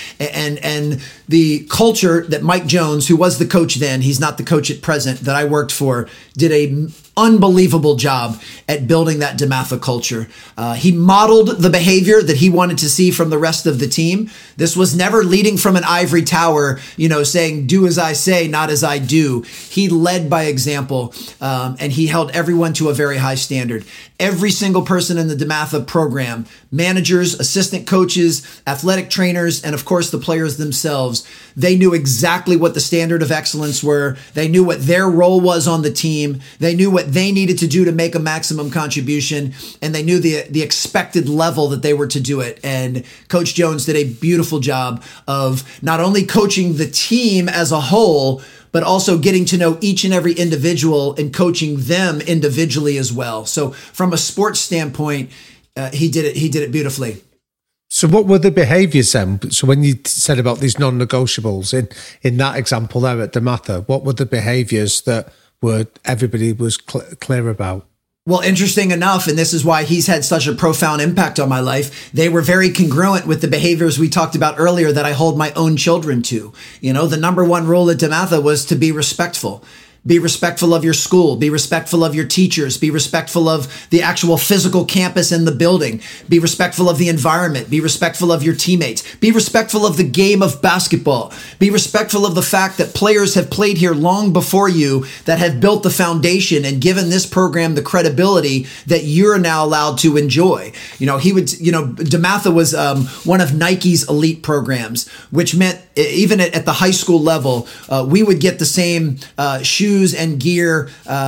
And the culture that Mike Jones, who was the coach then, he's not the coach at present, that I worked for, did a unbelievable job at building that DeMatha culture. He modeled the behavior that he wanted to see from the rest of the team. This was never leading from an ivory tower, saying, do as I say, not as I do. He led by example, and he held everyone to a very high standard. Every single person in the DeMatha program, managers, assistant coaches, athletic trainers, and of course the players themselves, they knew exactly what the standard of excellence were. They knew what their role was on the team. They knew what they needed to do to make a maximum contribution, and they knew the expected level that they were to do it. And Coach Jones did a beautiful job of not only coaching the team as a whole, but also getting to know each and every individual and coaching them individually as well. So from a sports standpoint, he did it beautifully. So what were the behaviours then? So when you said about these non-negotiables in that example there at DeMatha, what were the behaviours that everybody was clear about? Well, interesting enough, and this is why he's had such a profound impact on my life, they were very congruent with the behaviors we talked about earlier that I hold my own children to. The number one rule at DeMatha was to be respectful. Be respectful of your school. Be respectful of your teachers. Be respectful of the actual physical campus and the building. Be respectful of the environment. Be respectful of your teammates. Be respectful of the game of basketball. Be respectful of the fact that players have played here long before you that have built the foundation and given this program the credibility that you're now allowed to enjoy. DeMatha was one of Nike's elite programs, which meant even at the high school level, we would get the same shoes and gear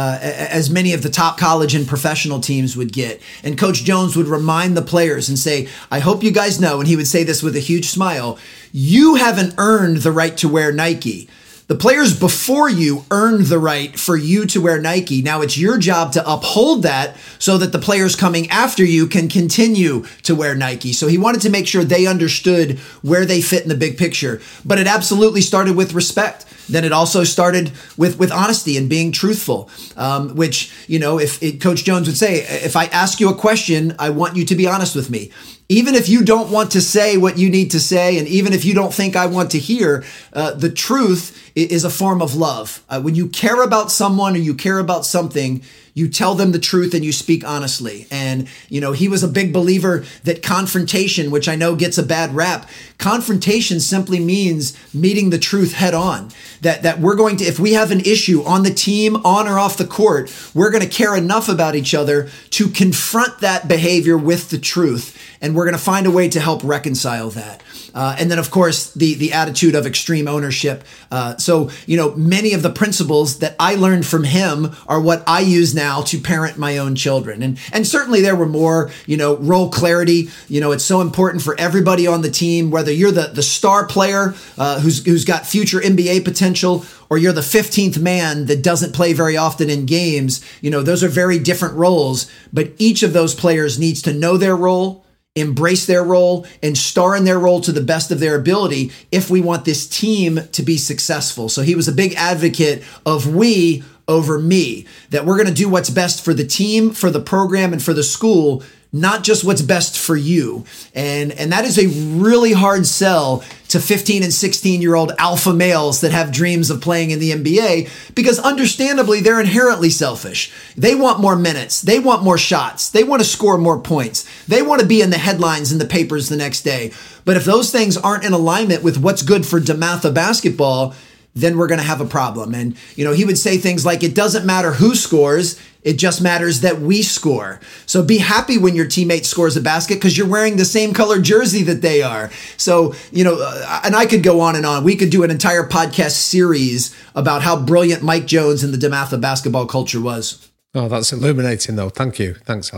as many of the top college and professional teams would get. And Coach Jones would remind the players and say, I hope you guys know, and he would say this with a huge smile, you haven't earned the right to wear Nike. The players before you earned the right for you to wear Nike. Now it's your job to uphold that so that the players coming after you can continue to wear Nike. So he wanted to make sure they understood where they fit in the big picture. But it absolutely started with respect. Then it also started with honesty and being truthful, which, if Coach Jones would say, if I ask you a question, I want you to be honest with me. Even if you don't want to say what you need to say, and even if you don't think I want to hear, the truth is a form of love. When you care about someone or you care about something, you tell them the truth and you speak honestly. And, he was a big believer that confrontation, which I know gets a bad rap, confrontation simply means meeting the truth head on. That we're going to, if we have an issue on the team, on or off the court, we're going to care enough about each other to confront that behavior with the truth. And we're going to find a way to help reconcile that. And then, of course, the attitude of extreme ownership. So many of the principles that I learned from him are what I use now to parent my own children. And certainly there were more, role clarity. It's so important for everybody on the team, whether you're the star player who's got future NBA potential, or you're the 15th man that doesn't play very often in games. Those are very different roles, but each of those players needs to know their role, embrace their role, and star in their role to the best of their ability if we want this team to be successful. So he was a big advocate of we over me, that we're going to do what's best for the team, for the program, and for the school, not just what's best for you. And that is a really hard sell to 15 and 16-year-old alpha males that have dreams of playing in the NBA, because understandably, they're inherently selfish. They want more minutes. They want more shots. They want to score more points. They want to be in the headlines in the papers the next day. But if those things aren't in alignment with what's good for DeMatha basketball, then we're going to have a problem. And, he would say things like, it doesn't matter who scores, it just matters that we score. So be happy when your teammate scores a basket because you're wearing the same color jersey that they are. So, and I could go on and on. We could do an entire podcast series about how brilliant Mike Jones and the DeMatha basketball culture was. Oh, that's illuminating though. Thank you. Thanks, Alan.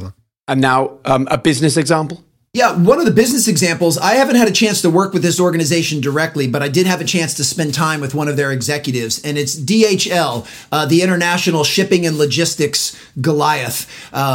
And now a business example? Yeah, one of the business examples, I haven't had a chance to work with this organization directly, but I did have a chance to spend time with one of their executives, and it's DHL, the International Shipping and Logistics Goliath.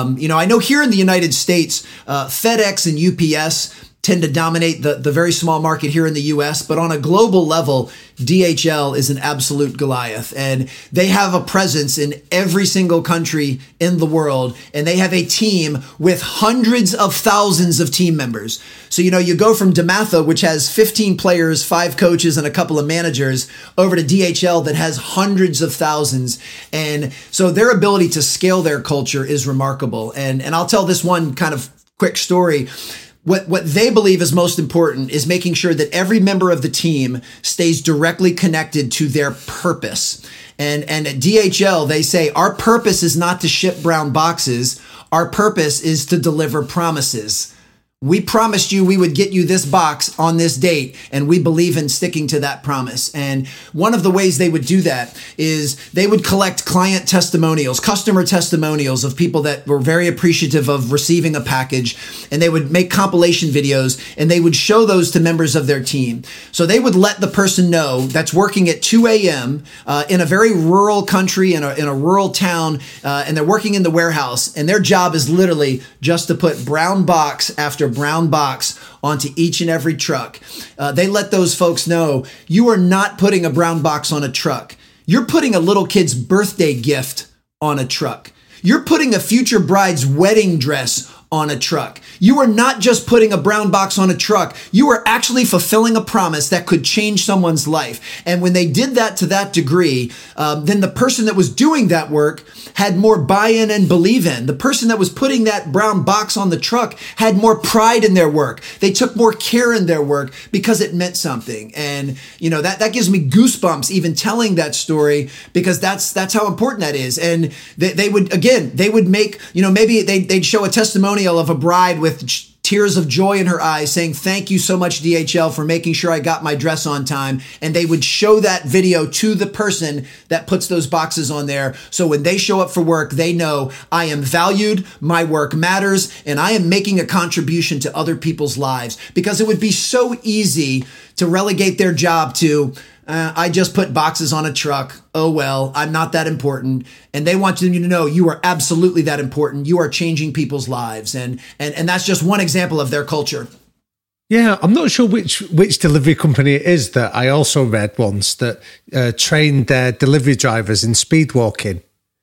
I know here in the United States, FedEx and UPS tend to dominate the very small market here in the US, but on a global level, DHL is an absolute Goliath, and they have a presence in every single country in the world, and they have a team with hundreds of thousands of team members. So, you go from DeMatha, which has 15 players, 5 coaches, and a couple of managers, over to DHL that has hundreds of thousands. And so their ability to scale their culture is remarkable. And I'll tell this one kind of quick story. What they believe is most important is making sure that every member of the team stays directly connected to their purpose. And at DHL, they say, our purpose is not to ship brown boxes. Our purpose is to deliver promises. We promised you we would get you this box on this date, and we believe in sticking to that promise. And one of the ways they would do that is they would collect client testimonials, customer testimonials of people that were very appreciative of receiving a package, and they would make compilation videos, and they would show those to members of their team. So they would let the person know that's working at 2 a.m. In a very rural country, in a rural town, and they're working in the warehouse, and their job is literally just to put brown box after brown box onto each and every truck. They let those folks know you are not putting a brown box on a truck. You're putting a little kid's birthday gift on a truck. You're putting a future bride's wedding dress on a truck. You are not just putting a brown box on a truck. You are actually fulfilling a promise that could change someone's life. And when they did that to that degree, then the person that was doing that work had more buy-in and believe in. The person that was putting that brown box on the truck had more pride in their work. They took more care in their work because it meant something. And, that gives me goosebumps even telling that story, because that's how important that is. And they would make, maybe they'd show a testimonial of a bride with tears of joy in her eyes saying, thank you so much, DHL, for making sure I got my dress on time. And they would show that video to the person that puts those boxes on there. So when they show up for work, they know I am valued, my work matters, and I am making a contribution to other people's lives. Because it would be so easy to relegate their job to, I just put boxes on a truck. Oh, well, I'm not that important. And they want you to know you are absolutely that important. You are changing people's lives. And that's just one example of their culture. Yeah, I'm not sure which delivery company it is that I also read once that trained their delivery drivers in speed walking,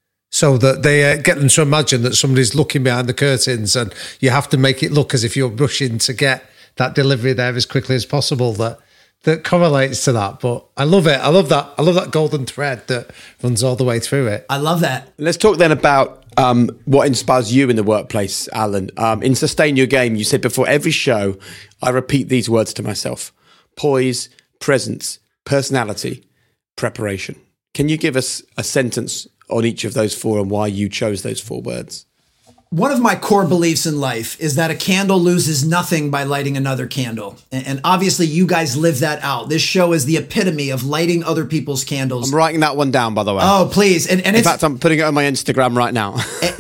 so that they get them to imagine that somebody's looking behind the curtains, and you have to make it look as if you're rushing to get that delivery there as quickly as possible. That correlates to that. But I love it. I love that golden thread that runs all the way through it. I love that. Let's talk then about what inspires you in the workplace, Alan. In Sustain Your Game, you said before every show, I repeat these words to myself: poise, presence, personality, preparation. Can you give us a sentence on each of those 4 and why you chose those 4 words? One of my core beliefs in life is that a candle loses nothing by lighting another candle. And obviously you guys live that out. This show is the epitome of lighting other people's candles. I'm writing that one down, by the way. Oh, please. And in fact, I'm putting it on my Instagram right now.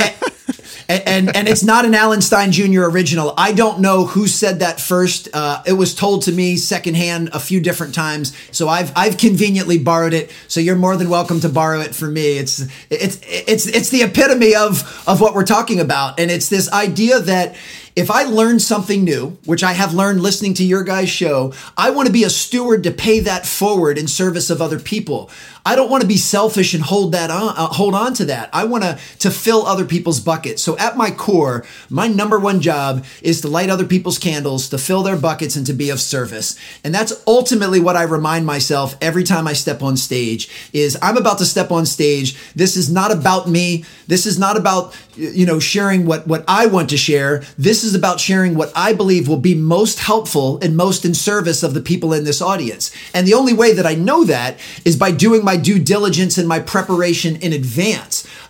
And it's not an Alan Stein Jr. original. I don't know who said that first. It was told to me secondhand a few different times. So I've conveniently borrowed it. So you're more than welcome to borrow it for me. It's the epitome of what we're talking about. And it's this idea that if I learn something new, which I have learned listening to your guys' show, I want to be a steward to pay that forward in service of other people. I don't want to be selfish and hold on to that. I want to fill other people's buckets. So at my core, my number one job is to light other people's candles, to fill their buckets, and to be of service. And that's ultimately what I remind myself every time I step on stage is I'm about to step on stage. This is not about me. This is not about, sharing what I want to share. This is about sharing what I believe will be most helpful and most in service of the people in this audience. And the only way that I know that is by doing my due diligence and my preparation in advance.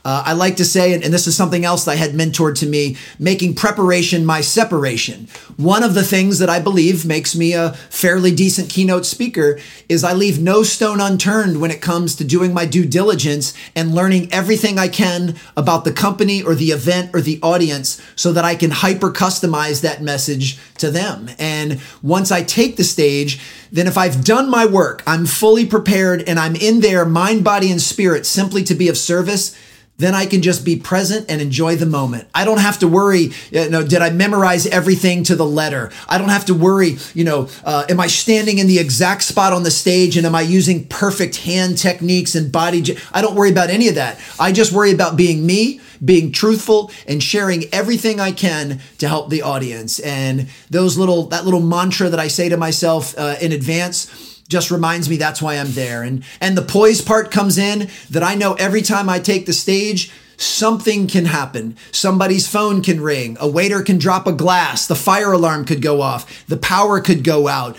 I like to say, and this is something else that I had mentored to me, making preparation my separation. One of the things that I believe makes me a fairly decent keynote speaker is I leave no stone unturned when it comes to doing my due diligence and learning everything I can about the company or the event or the audience so that I can hyper customize that message to them. And once I take the stage, then if I've done my work, I'm fully prepared and I'm in there, mind, body, and spirit, simply to be of service, then I can just be present and enjoy the moment. I don't have to worry, did I memorize everything to the letter? I don't have to worry, am I standing in the exact spot on the stage and am I using perfect hand techniques and body? I don't worry about any of that. I just worry about being me, being truthful, and sharing everything I can to help the audience. And that little mantra that I say to myself in advance just reminds me that's why I'm there. And the poise part comes in, that I know every time I take the stage, something can happen. Somebody's phone can ring. A waiter can drop a glass. The fire alarm could go off. The power could go out.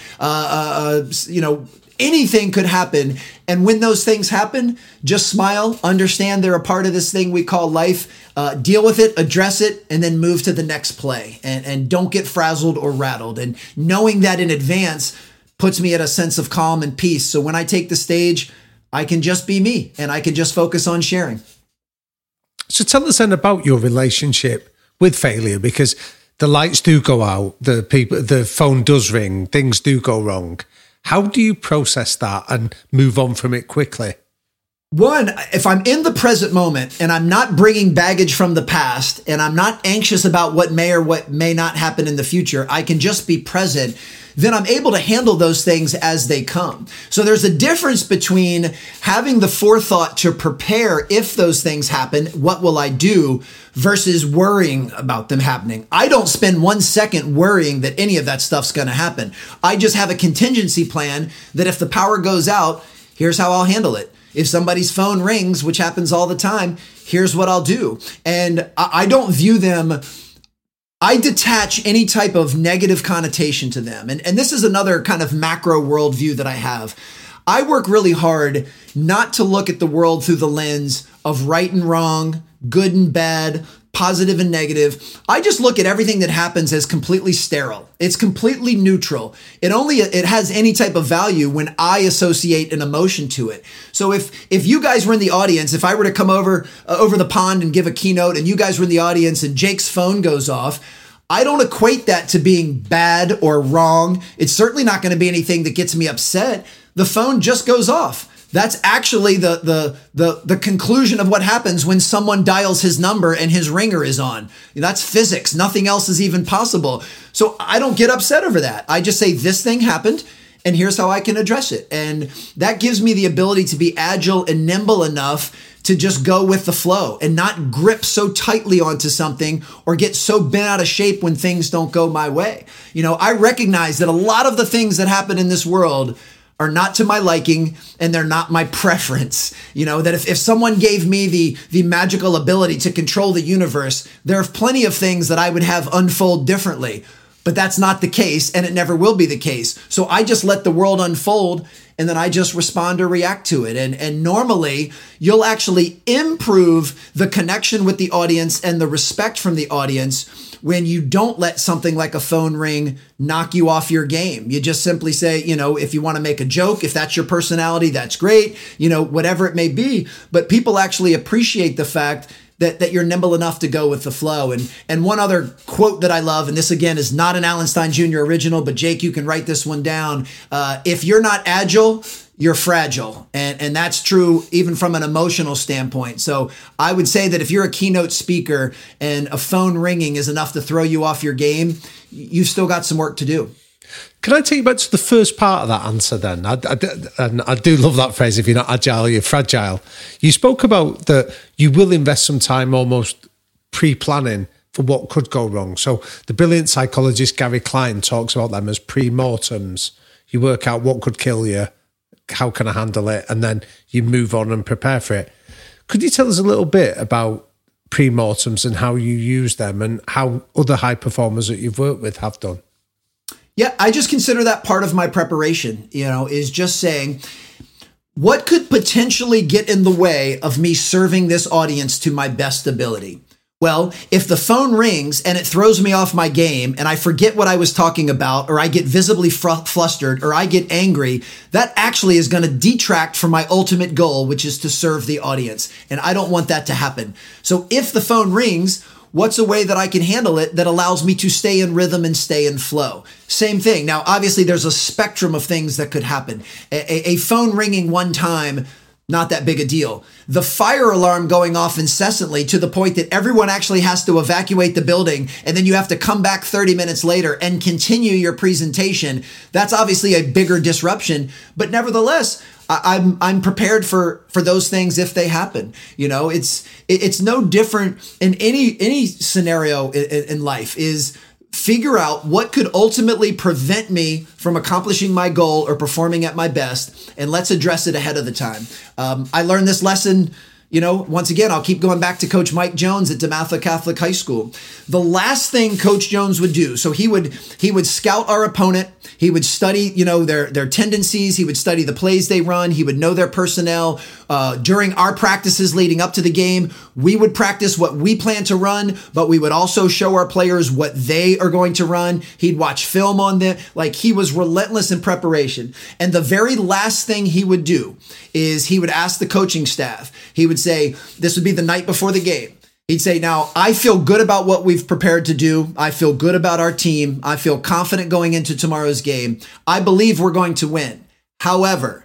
Anything could happen. And when those things happen, just smile, understand they're a part of this thing we call life, deal with it, address it, and then move to the next play. And don't get frazzled or rattled. And knowing that in advance puts me at a sense of calm and peace. So when I take the stage, I can just be me and I can just focus on sharing. So tell us then about your relationship with failure, because the lights do go out, the phone does ring, things do go wrong. How do you process that and move on from it quickly? One, if I'm in the present moment and I'm not bringing baggage from the past and I'm not anxious about what may or what may not happen in the future, I can just be present, then I'm able to handle those things as they come. So there's a difference between having the forethought to prepare if those things happen, what will I do, versus worrying about them happening. I don't spend 1 second worrying that any of that stuff's going to happen. I just have a contingency plan that if the power goes out, here's how I'll handle it. If somebody's phone rings, which happens all the time, here's what I'll do. And I don't view them, I detach any type of negative connotation to them. And this is another kind of macro worldview that I have. I work really hard not to look at the world through the lens of right and wrong, good and bad, positive and negative. I just look at everything that happens as completely sterile. It's completely neutral. It has any type of value when I associate an emotion to it. So if you guys were in the audience, if I were to come over the pond and give a keynote and you guys were in the audience and Jake's phone goes off, I don't equate that to being bad or wrong. It's certainly not going to be anything that gets me upset. The phone just goes off. That's actually the conclusion of what happens when someone dials his number and his ringer is on. That's physics. Nothing else is even possible. So I don't get upset over that. I just say this thing happened and here's how I can address it. And that gives me the ability to be agile and nimble enough to just go with the flow and not grip so tightly onto something or get so bent out of shape when things don't go my way. I recognize that a lot of the things that happen in this world are not to my liking and they're not my preference. That if someone gave me the magical ability to control the universe, there are plenty of things that I would have unfold differently, but that's not the case and it never will be the case. So I just let the world unfold and then I just respond or react to it. And normally you'll actually improve the connection with the audience and the respect from the audience when you don't let something like a phone ring knock you off your game. You just simply say, if you want to make a joke, if that's your personality, that's great, whatever it may be. But people actually appreciate the fact that you're nimble enough to go with the flow. And one other quote that I love, and this again is not an Alan Stein Jr. original, but Jake, you can write this one down. If you're not agile, you're fragile. And that's true even from an emotional standpoint. So I would say that if you're a keynote speaker and a phone ringing is enough to throw you off your game, you've still got some work to do. Can I take you back to the first part of that answer then? I do love that phrase, if you're not agile, you're fragile. You spoke about that you will invest some time almost pre-planning for what could go wrong. So the brilliant psychologist Gary Klein talks about them as pre-mortems. You work out what could kill you, how can I handle it, and then you move on and prepare for it. Could you tell us a little bit about pre-mortems and how you use them and how other high performers that you've worked with have done? Yeah, I just consider that part of my preparation, is just saying, What could potentially get in the way of me serving this audience to my best ability? Well, if the phone rings and it throws me off my game and I forget what I was talking about, or I get visibly flustered, or I get angry, that actually is going to detract from my ultimate goal, which is to serve the audience. And I don't want that to happen. So if the phone rings, what's a way that I can handle it that allows me to stay in rhythm and stay in flow? Same thing. Now, obviously, there's a spectrum of things that could happen. A phone ringing one time, not that big a deal. The fire alarm going off incessantly to the point that everyone actually has to evacuate the building, and then you have to come back 30 minutes later and continue your presentation. That's obviously a bigger disruption, but nevertheless, I'm prepared for those things if they happen. You know, it's no different in any scenario in life. Is figure out what could ultimately prevent me from accomplishing my goal or performing at my best, and let's address it ahead of the time. I learned this lesson. You know, once again, I'll keep going back to Coach Mike Jones at DeMatha Catholic High School. The last thing Coach Jones would do, so he would scout our opponent. He would study, you know, their tendencies. He would study the plays they run. He would know their personnel. During our practices leading up to the game, we would practice what we plan to run, but we would also show our players what they are going to run. He'd watch film on them. Like, he was relentless in preparation. And the very last thing he would do is he would ask the coaching staff. He would say, this would be the night before the game. He'd say, now, I feel good about what we've prepared to do. I feel good about our team. I feel confident going into tomorrow's game. I believe we're going to win. However,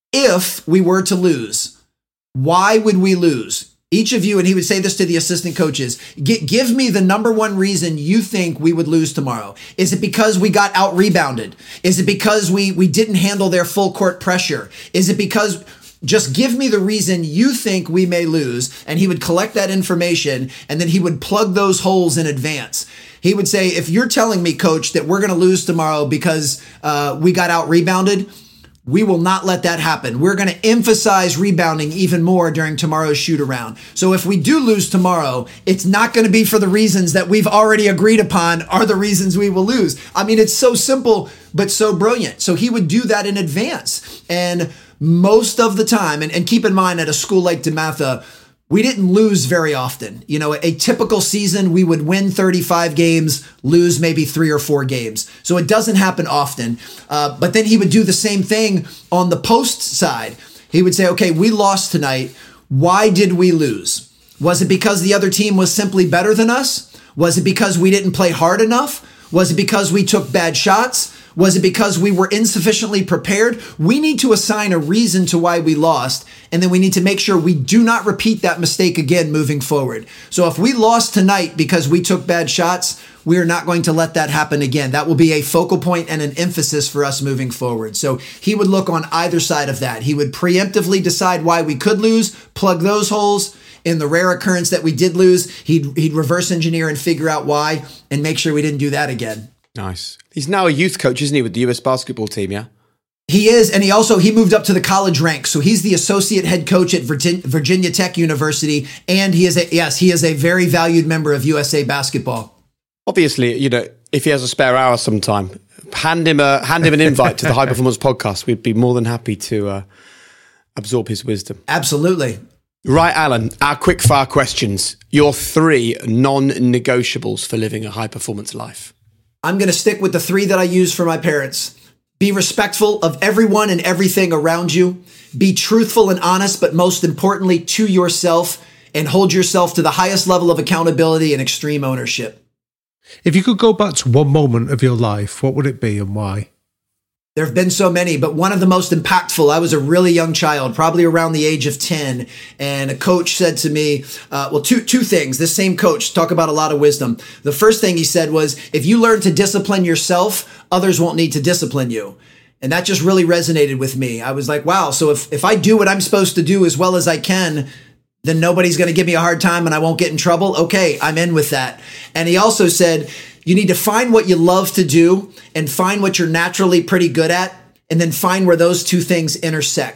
if we were to lose, why would we lose? Each of you, and he would say this to the assistant coaches, give me the number one reason you think we would lose tomorrow. Is it because we got out-rebounded? Is it because we didn't handle their full court pressure? Is it because... Just give me the reason you think we may lose. And he would collect that information, and then he would plug those holes in advance. He would say, if you're telling me, coach, that we're going to lose tomorrow because we got out rebounded, we will not let that happen. We're going to emphasize rebounding even more during tomorrow's shoot around. So if we do lose tomorrow, it's not going to be for the reasons that we've already agreed upon are the reasons we will lose. I mean, it's so simple, but so brilliant. So he would do that in advance. And most of the time, and keep in mind, at a school like DeMatha, we didn't lose very often. You know, a typical season, we would win 35 games, lose maybe 3 or 4 games. So it doesn't happen often. But then he would do the same thing on the post side. He would say, okay, we lost tonight. Why did we lose? Was it because the other team was simply better than us? Was it because we didn't play hard enough? Was it because we took bad shots? Was it because we were insufficiently prepared? We need to assign a reason to why we lost, and then we need to make sure we do not repeat that mistake again moving forward. So if we lost tonight because we took bad shots, we are not going to let that happen again. That will be a focal point and an emphasis for us moving forward. So he would look on either side of that. He would preemptively decide why we could lose, plug those holes. In the rare occurrence that we did lose, he'd reverse engineer and figure out why and make sure we didn't do that again. Nice. He's now a youth coach, isn't he, with the US basketball team, yeah? He is, and he moved up to the college ranks. So he's the associate head coach at Virginia Tech University, and he is a very valued member of USA Basketball. Obviously, you know, if he has a spare hour sometime, hand him an invite to the High Performance Podcast. We'd be more than happy to absorb his wisdom. Absolutely. Right, Alan, our quick fire questions. Your 3 non-negotiables for living a high performance life. I'm going to stick with the 3 that I use for my parents. Be respectful of everyone and everything around you. Be truthful and honest, but most importantly, to yourself, and hold yourself to the highest level of accountability and extreme ownership. If you could go back to one moment of your life, what would it be and why? There have been so many, but one of the most impactful, I was a really young child, probably around the age of 10, and a coach said to me, two things. This same coach, talk about a lot of wisdom. The first thing he said was, if you learn to discipline yourself, others won't need to discipline you. And that just really resonated with me. I was like, wow, so if I do what I'm supposed to do as well as I can, then nobody's going to give me a hard time and I won't get in trouble. Okay, I'm in with that. And he also said, you need to find what you love to do and find what you're naturally pretty good at, and then find where those two things intersect.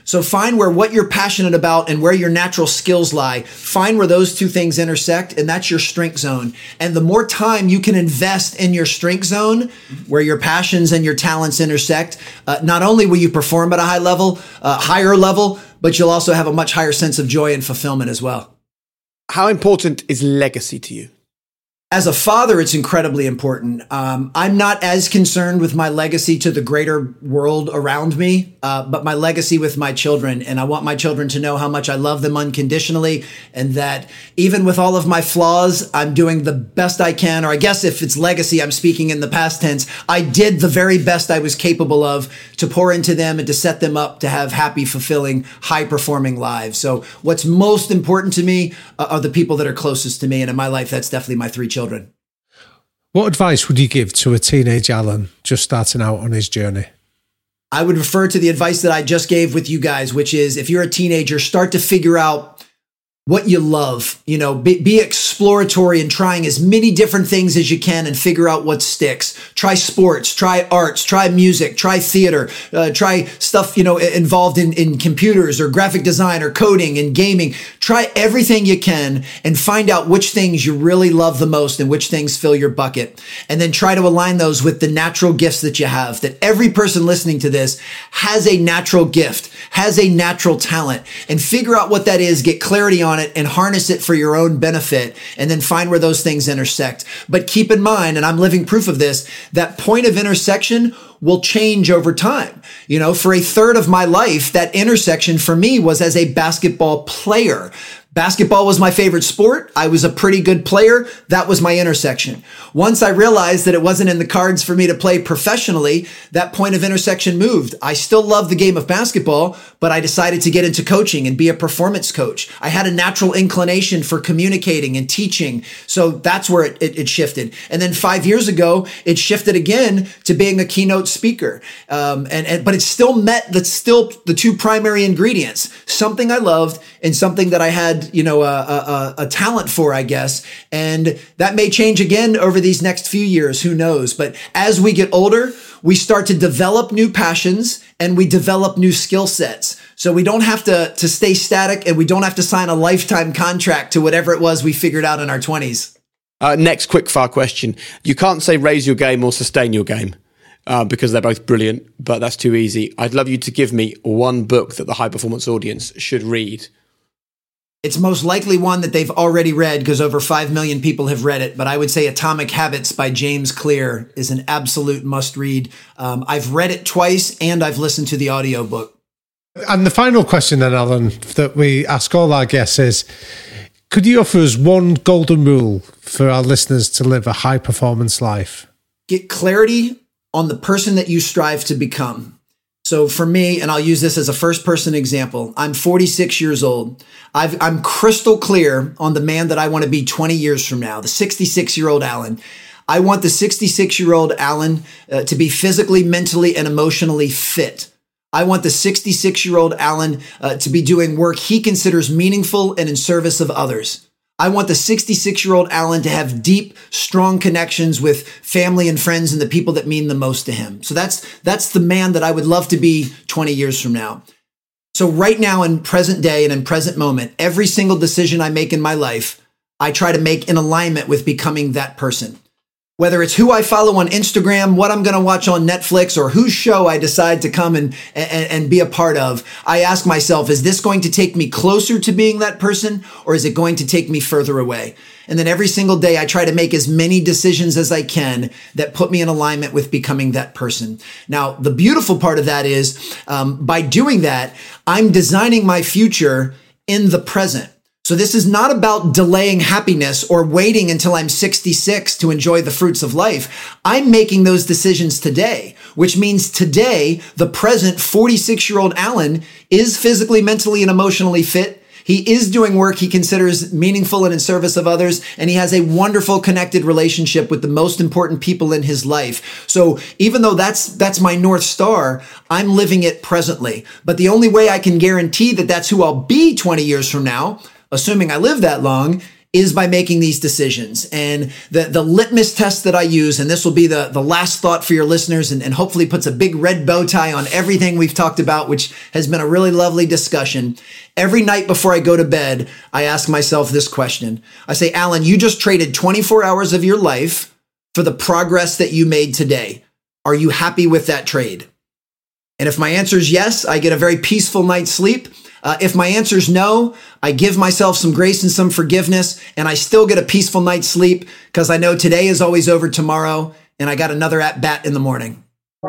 So find where what you're passionate about and where your natural skills lie. Find where those two things intersect, and that's your strength zone. And the more time you can invest in your strength zone, where your passions and your talents intersect, not only will you perform at a higher level, but you'll also have a much higher sense of joy and fulfillment as well. How important is legacy to you? As a father, it's incredibly important. I'm not as concerned with my legacy to the greater world around me, but my legacy with my children. And I want my children to know how much I love them unconditionally, and that even with all of my flaws, I'm doing the best I can. Or I guess if it's legacy, I'm speaking in the past tense. I did the very best I was capable of to pour into them and to set them up to have happy, fulfilling, high-performing lives. So what's most important to me are the people that are closest to me. And in my life, that's definitely my 3 children. What advice would you give to a teenage Alan just starting out on his journey? I would refer to the advice that I just gave with you guys, which is if you're a teenager, start to figure out what you love, be exploratory and trying as many different things as you can and figure out what sticks. Try sports, try arts, try music, try theater, try stuff, involved in computers or graphic design or coding and gaming. Try everything you can and find out which things you really love the most and which things fill your bucket. And then try to align those with the natural gifts that you have. That every person listening to this has a natural gift, has a natural talent, and figure out what that is, get clarity on it, and harness it for your own benefit, and then find where those things intersect. But keep in mind, and I'm living proof of this, that point of intersection will change over time. For a third of my life, that intersection for me was as a basketball player. Basketball was my favorite sport. I was a pretty good player. That was my intersection. Once I realized that it wasn't in the cards for me to play professionally, that point of intersection moved. I still love the game of basketball, but I decided to get into coaching and be a performance coach. I had a natural inclination for communicating and teaching. So that's where it shifted. And then 5 years ago, it shifted again to being a keynote speaker. But it still met the 2 primary ingredients, something I loved and something that I had a talent for, I guess. And that may change again over these next few years. Who knows? But as we get older, we start to develop new passions and we develop new skill sets. So we don't have to stay static, and we don't have to sign a lifetime contract to whatever it was we figured out in our 20s. Next quick-fire question. You can't say raise your game or sustain your game because they're both brilliant, but that's too easy. I'd love you to give me one book that the high-performance audience should read. It's most likely one that they've already read because over 5 million people have read it. But I would say Atomic Habits by James Clear is an absolute must-read. I've read it twice and I've listened to the audiobook. And the final question then, Alan, that we ask all our guests is, could you offer us one golden rule for our listeners to live a high-performance life? Get clarity on the person that you strive to become. So for me, and I'll use this as a first-person example, I'm 46 years old. I'm crystal clear on the man that I want to be 20 years from now, the 66-year-old Alan. I want the 66-year-old Alan to be physically, mentally, and emotionally fit. I want the 66-year-old Alan to be doing work he considers meaningful and in service of others. I want the 66-year-old Alan to have deep, strong connections with family and friends and the people that mean the most to him. So that's the man that I would love to be 20 years from now. So right now in present day and in present moment, every single decision I make in my life, I try to make in alignment with becoming that person. Whether it's who I follow on Instagram, what I'm going to watch on Netflix, or whose show I decide to come and be a part of, I ask myself, is this going to take me closer to being that person, or is it going to take me further away? And then every single day, I try to make as many decisions as I can that put me in alignment with becoming that person. Now, the beautiful part of that is by doing that, I'm designing my future in the present. So this is not about delaying happiness or waiting until I'm 66 to enjoy the fruits of life. I'm making those decisions today, which means today, the present 46-year-old Alan is physically, mentally, and emotionally fit. He is doing work he considers meaningful and in service of others, and he has a wonderful connected relationship with the most important people in his life. So even though that's my North Star, I'm living it presently. But the only way I can guarantee that that's who I'll be 20 years from now, assuming I live that long, is by making these decisions. And the litmus test that I use, and this will be the last thought for your listeners, and hopefully puts a big red bow tie on everything we've talked about, which has been a really lovely discussion. Every night before I go to bed, I ask myself this question. I say, Alan, you just traded 24 hours of your life for the progress that you made today. Are you happy with that trade? And if my answer is yes, I get a very peaceful night's sleep. If my answer is no, I give myself some grace and some forgiveness, and I still get a peaceful night's sleep because I know today is always over tomorrow, and I got another at-bat in the morning.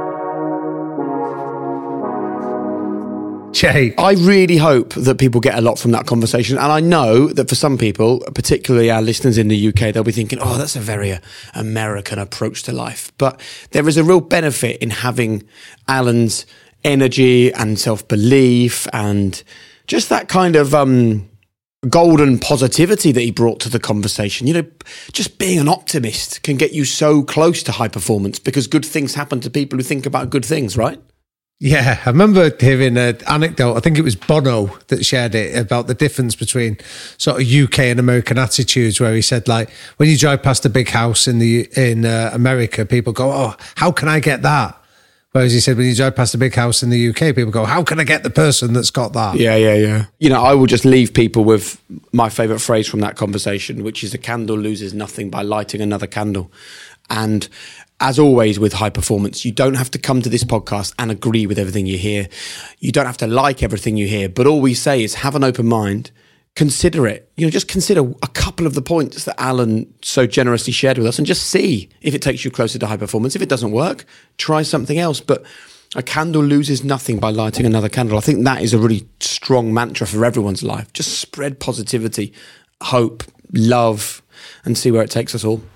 Jake, I really hope that people get a lot from that conversation. And I know that for some people, particularly our listeners in the UK, they'll be thinking, oh, that's a very American approach to life. But there is a real benefit in having Alan's energy and self-belief and just that kind of golden positivity that he brought to the conversation. You know, just being an optimist can get you so close to high performance because good things happen to people who think about good things, right? Yeah, I remember hearing an anecdote. I think it was Bono that shared it about the difference between sort of UK and American attitudes, where he said, like, when you drive past a big house in America, people go, oh, how can I get that? Whereas he said, when you drive past a big house in the UK, people go, how can I get the person that's got that? Yeah. You know, I will just leave people with my favourite phrase from that conversation, which is a candle loses nothing by lighting another candle. And as always with high performance, you don't have to come to this podcast and agree with everything you hear. You don't have to like everything you hear. But all we say is have an open mind. Consider it. You know, just consider a couple of the points that Alan so generously shared with us and just see if it takes you closer to high performance. If it doesn't work, try something else. But a candle loses nothing by lighting another candle. I think that is a really strong mantra for everyone's life. Just spread positivity, hope, love, and see where it takes us all.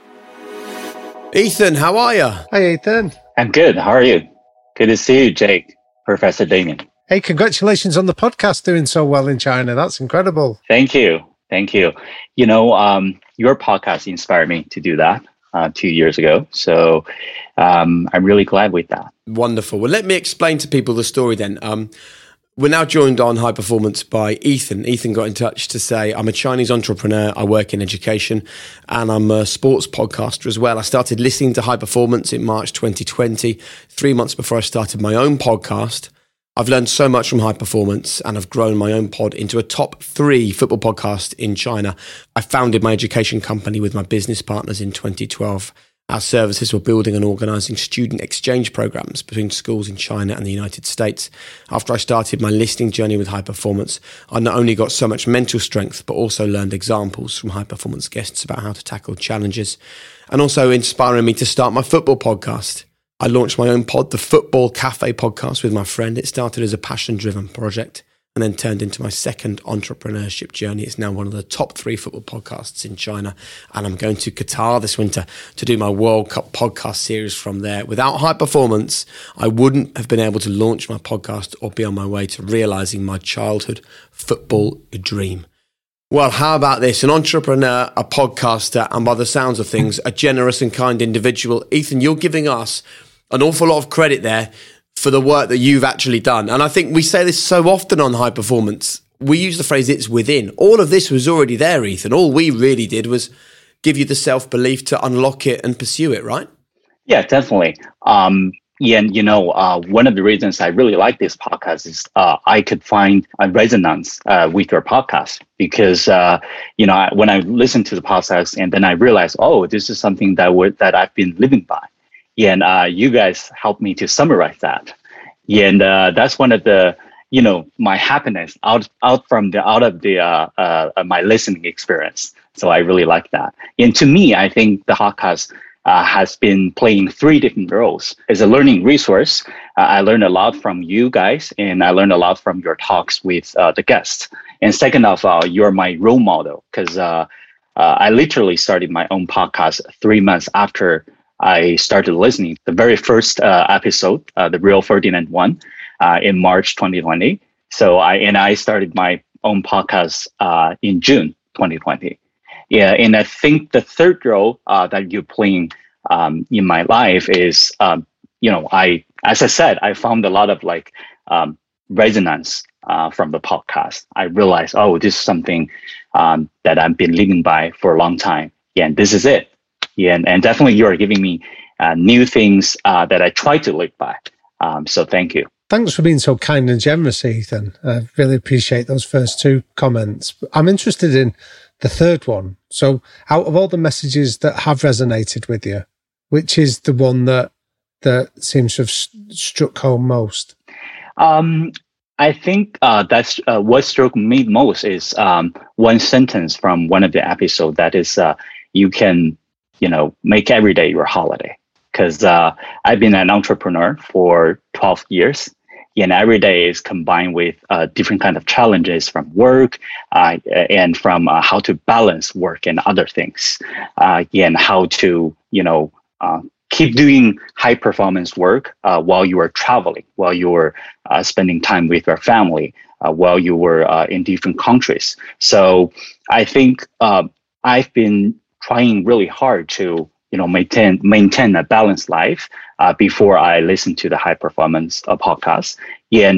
Ethan, how are you? Hi, Ethan. I'm good. How are you? Good to see you, Jake, Professor Damien. Hey, congratulations on the podcast doing so well in China. That's incredible. Thank you. You know, your podcast inspired me to do that 2 years ago. So I'm really glad with that. Wonderful. Well, let me explain to people the story then. We're now joined on High Performance by Ethan. Ethan got in touch to say, I'm a Chinese entrepreneur, I work in education, and I'm a sports podcaster as well. I started listening to High Performance in March 2020, 3 months before I started my own podcast. I've learned so much from High Performance and I've grown my own pod into a top 3 football podcast in China. I founded my education company with my business partners in 2012. Our services were building and organising student exchange programs between schools in China and the United States. After I started my listening journey with High Performance, I not only got so much mental strength, but also learned examples from High Performance guests about how to tackle challenges, and also inspiring me to start my football podcast. I launched my own pod, the Football Cafe podcast, with my friend. It started as a passion-driven project and then turned into my second entrepreneurship journey. It's now one of the top 3 football podcasts in China. And I'm going to Qatar this winter to do my World Cup podcast series from there. Without High Performance, I wouldn't have been able to launch my podcast or be on my way to realising my childhood football dream. Well, how about this? An entrepreneur, a podcaster, and by the sounds of things, a generous and kind individual. Ethan, you're giving us an awful lot of credit there for the work that you've actually done. And I think we say this so often on High Performance. We use the phrase, it's within. All of this was already there, Ethan. All we really did was give you the self-belief to unlock it and pursue it, right? Yeah, definitely. And, you know, one of the reasons I really like this podcast is I could find a resonance with your podcast because, you know, when I listened to the podcast and then I realized, oh, this is something that I've been living by. And you guys helped me to summarize that. And that's one of the, you know, my happiness out of my listening experience. So I really like that. And to me, I think the podcast has been playing 3 different roles. As a learning resource, I learned a lot from you guys, and I learned a lot from your talks with the guests. And second of all, you're my role model, because I literally started my own podcast 3 months after I started listening. The very first episode, the Real Ferdinand one, in March 2020. So I started my own podcast in June 2020. Yeah, and I think the third role that you're playing in my life is, you know, as I said, I found a lot of resonance from the podcast, I realized, oh, this is something that I've been living by for a long time. Yeah, and this is it. Yeah, and definitely you are giving me new things that I try to live by. So thank you. Thanks for being so kind and generous, Ethan. I really appreciate those first two comments. I'm interested in the third one. So out of all the messages that have resonated with you, which is the one that seems to have struck home most? I think that's what struck me most is one sentence from one of the episodes that is, you can, make every day your holiday. Because I've been an entrepreneur for 12 years. And every day is combined with different kind of challenges from work and from how to balance work and other things, and how to, keep doing high performance work while you are traveling, while you are spending time with your family, while you were in different countries. So I think I've been trying really hard to maintain a balanced life before I listened to the high performance podcast. And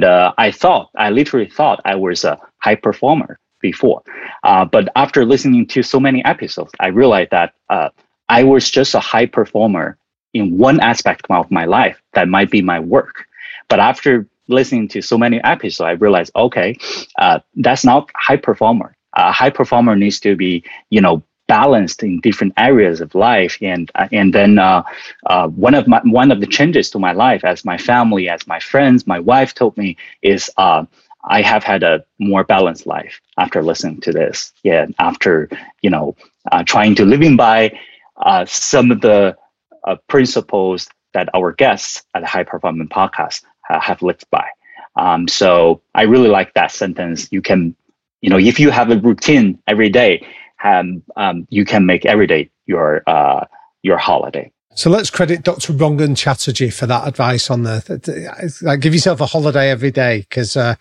I literally thought I was a high performer before. But after listening to so many episodes, I realized that I was just a high performer in one aspect of my life that might be my work. But after listening to so many episodes, I realized, okay, that's not high performer. A high performer needs to be, balanced in different areas of life, and then one of the changes to my life, as my family, as my friends, my wife told me, is I have had a more balanced life after listening to this. Yeah, after trying to living by some of the principles that our guests at the High Performance Podcast have lived by. So I really like that sentence. You can, if you have a routine every day, you can make every day your holiday. So let's credit Dr. Rangan Chatterjee for that advice on there. Like, give yourself a holiday every day, because that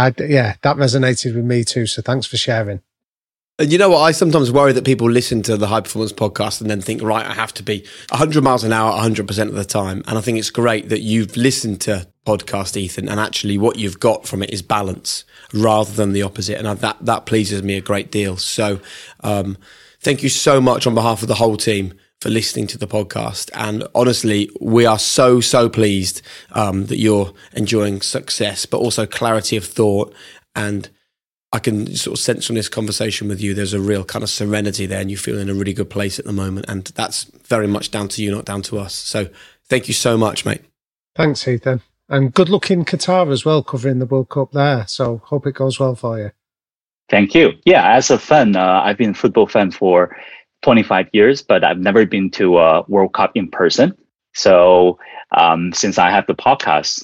resonated with me too. So thanks for sharing. And you know what? I sometimes worry that people listen to the High Performance Podcast and then think, right, I have to be 100 miles an hour 100% of the time. And I think it's great that you've listened to podcast, Ethan, and actually what you've got from it is balance rather than the opposite. And that pleases me a great deal. So thank you so much on behalf of the whole team for listening to the podcast. And honestly, we are so pleased that you're enjoying success, but also clarity of thought. And I can sort of sense from this conversation with you, there's a real kind of serenity there, and you feel in a really good place at the moment. And that's very much down to you, not down to us. So thank you so much, mate. Thanks, Ethan. And good luck in Qatar as well, covering the World Cup there. So hope it goes well for you. Thank you. Yeah, as a fan, I've been a football fan for 25 years, but I've never been to a World Cup in person. So since I have the podcast,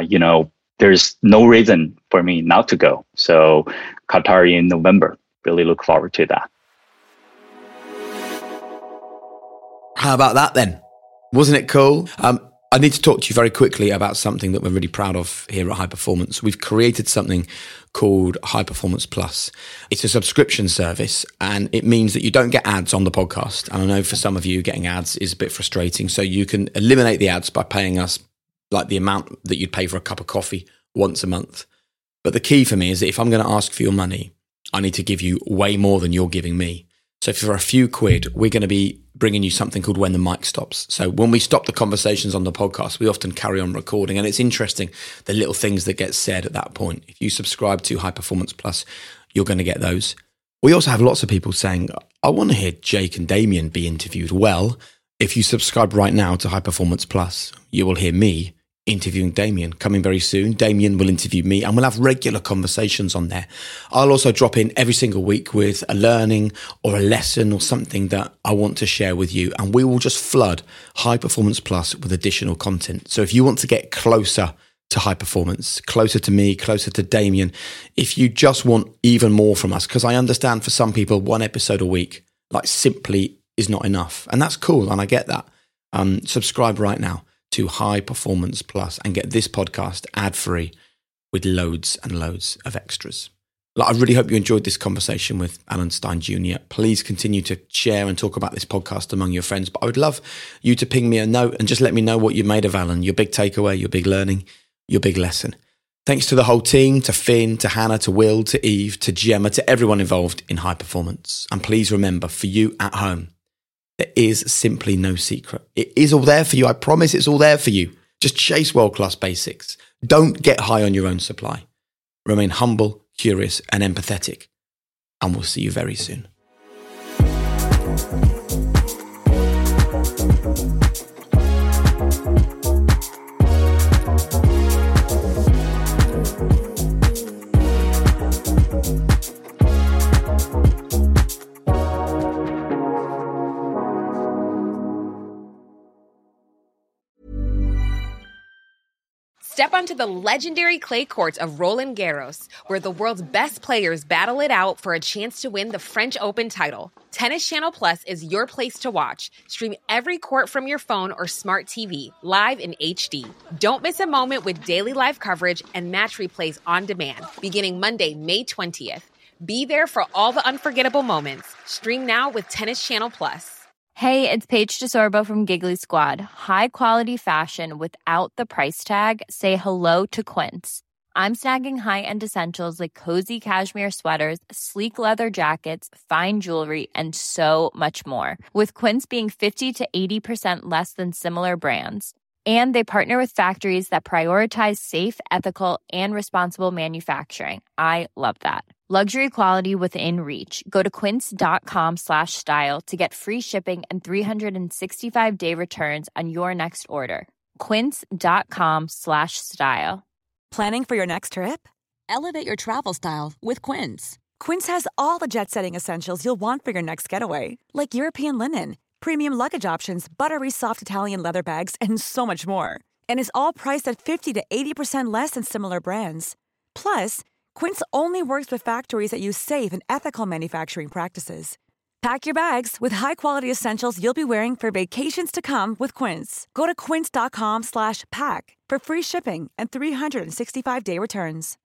there's no reason for me not to go. So Qatar in November, really look forward to that. How about that then? Wasn't it cool? I need to talk to you very quickly about something that we're really proud of here at High Performance. We've created something called High Performance Plus. It's a subscription service, and it means that you don't get ads on the podcast. And I know for some of you, getting ads is a bit frustrating. So you can eliminate the ads by paying us like the amount that you'd pay for a cup of coffee once a month. But the key for me is that if I'm going to ask for your money, I need to give you way more than you're giving me. So for a few quid, we're going to be bringing you something called When the Mic Stops. So when we stop the conversations on the podcast, we often carry on recording. And it's interesting, the little things that get said at that point. If you subscribe to High Performance Plus, you're going to get those. We also have lots of people saying, I want to hear Jake and Damien be interviewed. Well, if you subscribe right now to High Performance Plus, you will hear me interviewing Damien. Coming very soon, Damien will interview me, and we'll have regular conversations on there. I'll also drop in every single week with a learning or a lesson or something that I want to share with you, and we will just flood High Performance Plus with additional content. So if you want to get closer to high performance, closer to me, closer to Damien, if you just want even more from us, because I understand for some people, one episode a week simply is not enough, and that's cool, and I get that. Subscribe right now to High Performance Plus and get this podcast ad-free with loads and loads of extras. I really hope you enjoyed this conversation with Alan Stein Jr. Please continue to share and talk about this podcast among your friends. But I would love you to ping me a note and just let me know what you made of Alan, your big takeaway, your big learning, your big lesson. Thanks to the whole team, to Finn, to Hannah, to Will, to Eve, to Gemma, to everyone involved in high performance. And please remember, for you at home, there is simply no secret. It is all there for you. I promise it's all there for you. Just chase world-class basics. Don't get high on your own supply. Remain humble, curious, and empathetic. And we'll see you very soon. Step onto the legendary clay courts of Roland Garros, where the world's best players battle it out for a chance to win the French Open title. Tennis Channel Plus is your place to watch. Stream every court from your phone or smart TV, live in HD. Don't miss a moment with daily live coverage and match replays on demand, beginning Monday, May 20th. Be there for all the unforgettable moments. Stream now with Tennis Channel Plus. Hey, it's Paige DeSorbo from Giggly Squad. High quality fashion without the price tag. Say hello to Quince. I'm snagging high-end essentials like cozy cashmere sweaters, sleek leather jackets, fine jewelry, and so much more. With Quince being 50 to 80% less than similar brands. And they partner with factories that prioritize safe, ethical, and responsible manufacturing. I love that. Luxury quality within reach. Go to quince.com/style to get free shipping and 365-day returns on your next order. Quince.com/style. Planning for your next trip? Elevate your travel style with Quince. Quince has all the jet-setting essentials you'll want for your next getaway, like European linen, premium luggage options, buttery soft Italian leather bags, and so much more. And is all priced at 50 to 80% less than similar brands. Plus, Quince only works with factories that use safe and ethical manufacturing practices. Pack your bags with high-quality essentials you'll be wearing for vacations to come with Quince. Go to quince.com/pack for free shipping and 365-day returns.